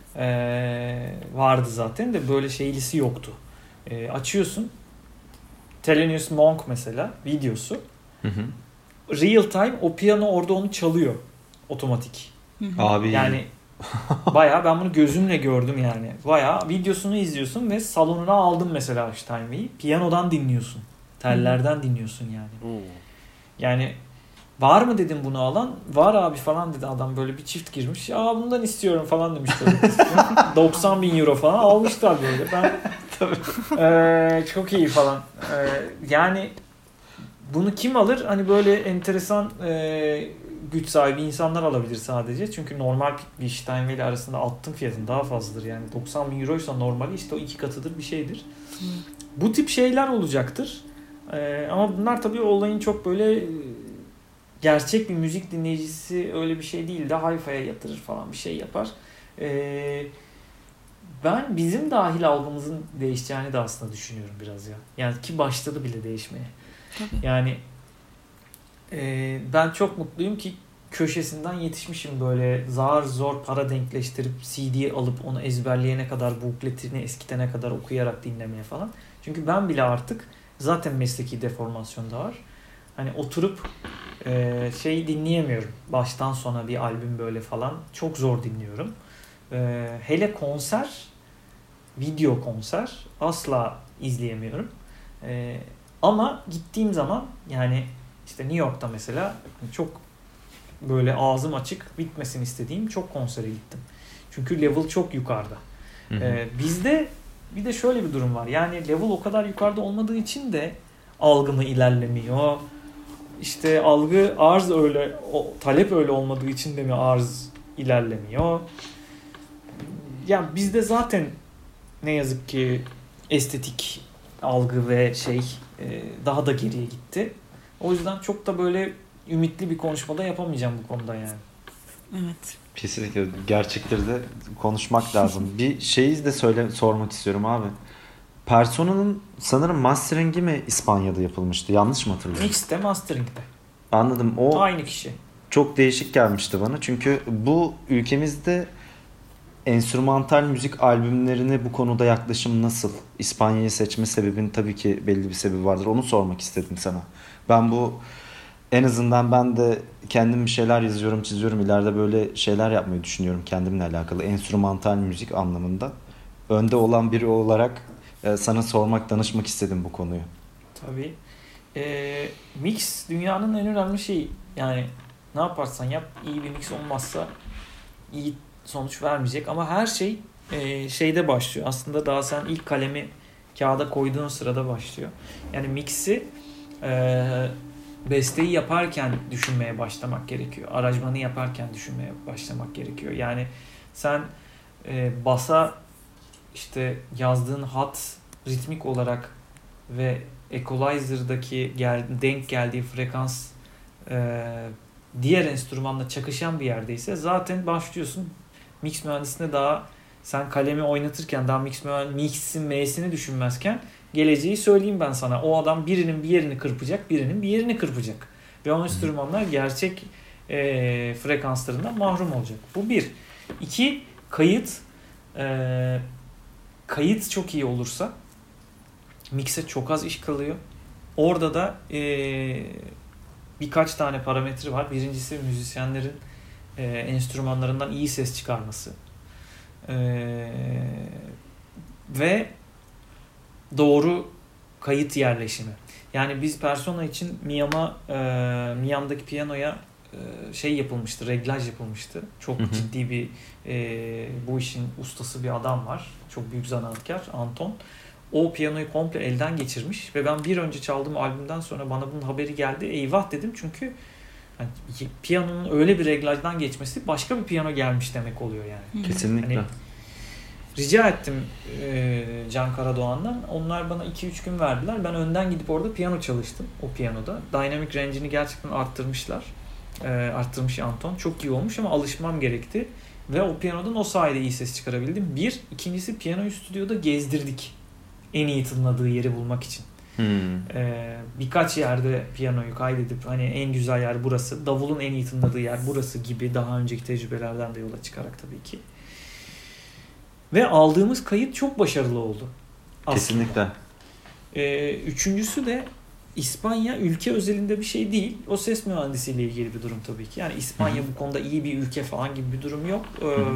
Ee, vardı zaten de böyle şeylisi yoktu. Ee, açıyorsun. Thelonious Monk mesela videosu. Hı hı. Real time o piyano orada onu çalıyor. Otomatik. Abi Yani bayağı ben bunu gözümle gördüm yani. Bayağı videosunu izliyorsun ve salonuna aldın mesela Steinway'i. Piyanodan dinliyorsun. Tellerden dinliyorsun yani. Yani var mı dedim bunu alan? Var abi falan dedi adam, böyle bir çift girmiş. Aa bundan istiyorum falan demiş böyle. doksan bin euro falan almışlar böyle. Ben ee, çok iyi falan. Ee, yani bunu kim alır? Hani böyle enteresan e, güç sahibi insanlar alabilir sadece. Çünkü normal bir Steinway ile arasında altın fiyatın daha fazladır. Yani doksan bin euroysa normali işte o iki katıdır bir şeydir. Hı. Bu tip şeyler olacaktır. Ee, ama bunlar tabii olayın çok böyle e, gerçek bir müzik dinleyicisi öyle bir şey değil de hi-fi'ye yatırır falan bir şey yapar. Ee, ben bizim dahil algımızın değişeceğini de aslında düşünüyorum biraz ya. Yani ki başladı bile değişmeye. Tabii. Yani e, ben çok mutluyum ki köşesinden yetişmişim, böyle zar zor para denkleştirip C D alıp onu ezberleyene kadar, bukletini eskitene kadar okuyarak dinlemeye falan. Çünkü ben bile artık zaten mesleki deformasyon da var. Hani oturup e, şey dinleyemiyorum. Baştan sona bir albüm böyle falan çok zor dinliyorum. E, hele konser, video konser asla izleyemiyorum. E, ama gittiğim zaman yani işte New York'ta mesela çok böyle ağzım açık bitmesini istediğim çok konsere gittim. Çünkü level çok yukarıda. Hı hı. Ee, bizde bir de şöyle bir durum var. Yani level o kadar yukarıda olmadığı için de algımı ilerlemiyor. İşte algı arz öyle, o, talep öyle olmadığı için de mi arz ilerlemiyor? Yani bizde zaten ne yazık ki estetik algı ve şey e, daha da geriye gitti. O yüzden çok da böyle ümitli bir konuşmada yapamayacağım bu konuda yani. Evet. Kesinlikle gerçekleri de konuşmak lazım. Bir şeyi de söyle sormak istiyorum abi. Persona'nın sanırım masteringi mi İspanya'da yapılmıştı? Yanlış mı hatırlıyorum? Mix'te, mastering'de. Anladım. O Aynı kişi. çok değişik gelmişti bana. Çünkü bu ülkemizde enstrümantal müzik albümlerine bu konuda yaklaşım nasıl? İspanya'yı seçme sebebin tabii ki belli bir sebebi vardır. Onu sormak istedim sana. Ben bu en azından ben de kendim bir şeyler yazıyorum, çiziyorum. İleride böyle şeyler yapmayı düşünüyorum kendimle alakalı. Enstrümantal müzik anlamında. Önde olan biri olarak e, sana sormak, danışmak istedim bu konuyu. Tabii. Ee, mix dünyanın en önemli şeyi. Yani ne yaparsan yap, iyi bir mix olmazsa iyi sonuç vermeyecek. Ama her şey e, şeyde başlıyor. Aslında daha sen ilk kalemi kağıda koyduğun sırada başlıyor. Yani mix'i e, besteyi yaparken düşünmeye başlamak gerekiyor. Aranjmanı yaparken düşünmeye başlamak gerekiyor. Yani sen e, basa işte yazdığın hat ritmik olarak ve equalizer'daki gel, denk geldiği frekans e, diğer enstrümanla çakışan bir yerdeyse zaten başlıyorsun. Mix mühendisine daha sen kalemi oynatırken daha mix mühendisinin M'sini düşünmezken geleceği söyleyeyim ben sana. O adam birinin bir yerini kırpacak, birinin bir yerini kırpacak. Ve o enstrümanlar gerçek e, frekanslarından mahrum olacak. Bu bir. İki, kayıt. E, kayıt çok iyi olursa mix'e çok az iş kalıyor. Orada da e, birkaç tane parametre var. Birincisi müzisyenlerin e, enstrümanlarından iyi ses çıkarması. E, ve doğru kayıt yerleşimi. Yani biz Persona için Miam'a e, Miam'daki piyanoya e, şey yapılmıştı, reglaj yapılmıştı. Çok hı hı. ciddi bir e, bu işin ustası bir adam var. Çok büyük zanaatkar Anton. O piyanoyu komple elden geçirmiş ve ben bir önce çaldığım albümden sonra bana bunun haberi geldi. Eyvah dedim çünkü yani piyanonun öyle bir reglajdan geçmesi başka bir piyano gelmiş demek oluyor yani. Kesinlikle. Hani, rica ettim e, Can Karadoğan'dan. Onlar bana iki üç gün verdiler. Ben önden gidip orada piyano çalıştım. O piyanoda. Dynamic range'ini gerçekten arttırmışlar. E, arttırmış Anton. Çok iyi olmuş ama alışmam gerekti. Ve o piyanodan o sayede iyi ses çıkarabildim. Bir. İkincisi piyanoyu stüdyoda gezdirdik. En iyi tınladığı yeri bulmak için. Hmm. Ee, birkaç yerde piyanoyu kaydedip hani en güzel yer burası, davulun en iyi tınladığı yer burası gibi daha önceki tecrübelerden de yola çıkarak tabii ki. Ve aldığımız kayıt çok başarılı oldu. Aslında. Kesinlikle. Ee, üçüncüsü de İspanya ülke özelinde bir şey değil. O ses mühendisiyle ilgili bir durum tabii ki. Yani İspanya Hı-hı. bu konuda iyi bir ülke falan gibi bir durum yok.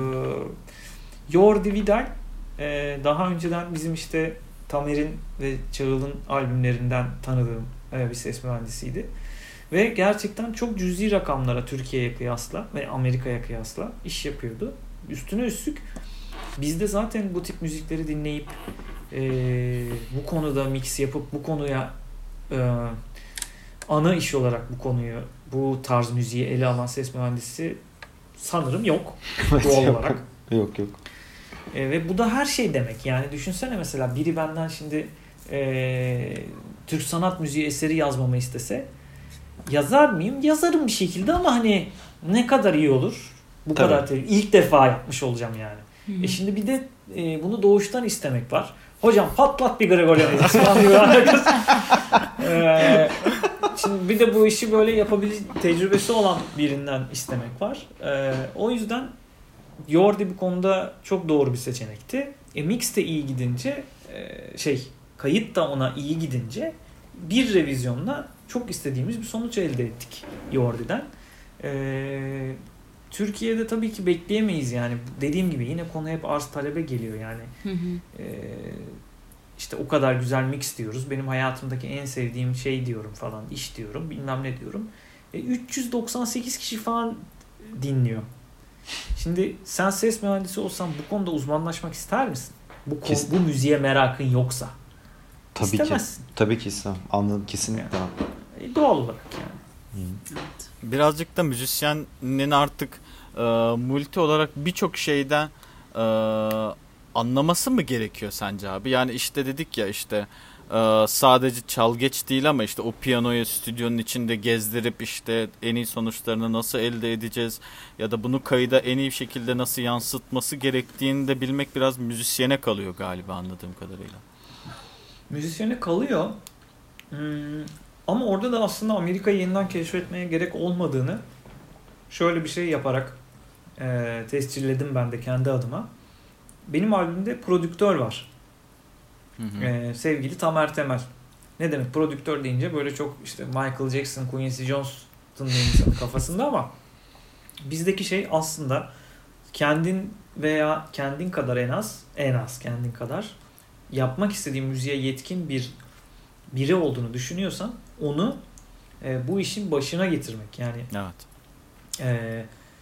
Ee, Jordi Vidal e, daha önceden bizim işte Tamer'in ve Çağıl'ın albümlerinden tanıdığım bir ses mühendisiydi. Ve gerçekten çok cüzi rakamlara Türkiye'ye kıyasla ve Amerika'ya kıyasla iş yapıyordu. Üstüne üstlük biz de zaten bu tip müzikleri dinleyip e, bu konuda mix yapıp bu konuya e, ana iş olarak bu konuyu, bu tarz müziği ele alan ses mühendisi sanırım yok. Doğal olarak. Yok yok. E, ve bu da her şey demek. Yani düşünsene mesela biri benden şimdi e, Türk sanat müziği eseri yazmamı istese yazar mıyım? Yazarım bir şekilde ama hani ne kadar iyi olur? Bu Tabii. kadar tabii. İlk defa yapmış olacağım yani. Hı-hı. E şimdi bir de e, bunu doğuştan istemek var. Hocam patlat bir Gregorian ezgisi falan gibi alakası. e, şimdi bir de bu işi böyle yapabilecek tecrübesi olan birinden istemek var. E, o yüzden Jordi bu konuda çok doğru bir seçenekti. E, mix de iyi gidince e, şey kayıt da ona iyi gidince bir revizyonla çok istediğimiz bir sonuç elde ettik Jordi'den. E, Türkiye'de tabii ki bekleyemeyiz yani. Dediğim gibi yine konu hep arz talebe geliyor yani. Hı hı. E, işte o kadar güzel mix diyoruz. Benim hayatımdaki en sevdiğim şey diyorum falan, iş diyorum, bilmem ne diyorum. E, üç yüz doksan sekiz kişi falan dinliyor. Şimdi sen ses mühendisi olsan bu konuda uzmanlaşmak ister misin? Bu konu, bu müziğe merakın yoksa. Tabii İstemezsin. ki. Tabii ki istemem. Anladım kesinlikle. Yani, doğal olarak yani. Evet. Birazcık da müzisyenin artık e, multi olarak birçok şeyden e, anlaması mı gerekiyor sence abi? Yani işte dedik ya işte e, sadece çalgeç değil ama işte o piyanoyu stüdyonun içinde gezdirip işte en iyi sonuçlarını nasıl elde edeceğiz ya da bunu kayıda en iyi şekilde nasıl yansıtması gerektiğini de bilmek biraz müzisyene kalıyor galiba anladığım kadarıyla. Müzisyene kalıyor. Hmm, ama orada da aslında Amerika'yı yeniden keşfetmeye gerek olmadığını şöyle bir şey yaparak e, tescilledim ben de kendi adıma. Benim albümde prodüktör var. Hı hı. E, sevgili Tamer Temel. Ne demek prodüktör deyince böyle çok işte Michael Jackson, Quincy Jones tınlıyor insanın kafasında ama bizdeki şey aslında kendin veya kendin kadar en az, en az kendin kadar yapmak istediğin müziğe yetkin bir biri olduğunu düşünüyorsan onu e, bu işin başına getirmek yani. Evet. E,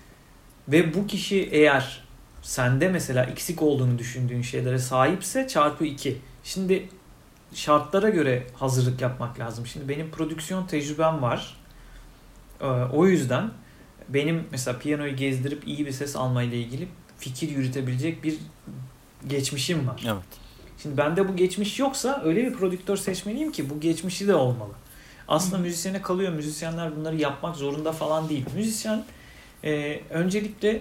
ve bu kişi eğer sende mesela eksik olduğunu düşündüğün şeylere sahipse çarpı iki. Şimdi şartlara göre hazırlık yapmak lazım. Şimdi benim prodüksiyon tecrübem var. E, o yüzden benim mesela piyanoyu gezdirip iyi bir ses almayla ilgili fikir yürütebilecek bir geçmişim var. Evet. Şimdi bende bu geçmiş yoksa öyle bir prodüktör seçmeliyim ki bu geçmişi de olmalı. Aslında müzisyene kalıyor. Müzisyenler bunları yapmak zorunda falan değil. Müzisyen e, öncelikle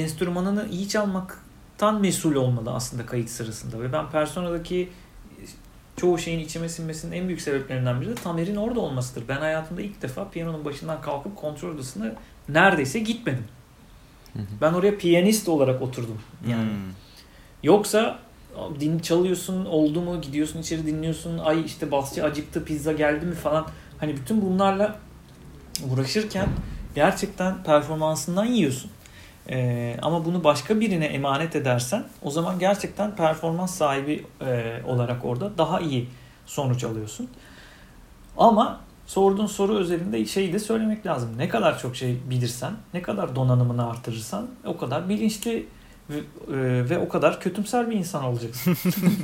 enstrümanını iyi çalmaktan mesul olmalı aslında kayıt sırasında. Ve ben Persona'daki çoğu şeyin içime sinmesinin en büyük sebeplerinden biri de Tamer'in orada olmasıdır. Ben hayatımda ilk defa piyanonun başından kalkıp kontrol odasına neredeyse gitmedim. Ben oraya piyanist olarak oturdum. Yani. Hmm. Yoksa din çalıyorsun, oldu mu, gidiyorsun içeri dinliyorsun, ay işte basçı acıktı, pizza geldi mi falan. Hani bütün bunlarla uğraşırken gerçekten performansından yiyorsun. Ee, ama bunu başka birine emanet edersen o zaman gerçekten performans sahibi e, olarak orada daha iyi sonuç alıyorsun. Ama sorduğun soru özelinde şeyi de söylemek lazım. Ne kadar çok şey bilirsen, ne kadar donanımını artırırsan o kadar bilinçli ve, e, ve o kadar kötümser bir insan olacaksın.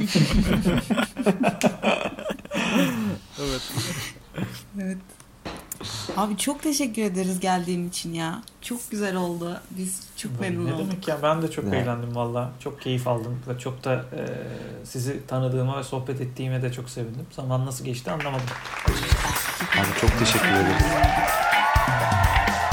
Evet. Evet. Abi çok teşekkür ederiz geldiğin için ya. Çok güzel oldu. Biz çok memnun ne olduk. Ne demek ya, ben de çok evet. eğlendim valla. Çok keyif aldım. Çok da e, sizi tanıdığıma ve sohbet ettiğime de çok sevindim. Zaman nasıl geçti anlamadım. Abi çok teşekkür ederiz.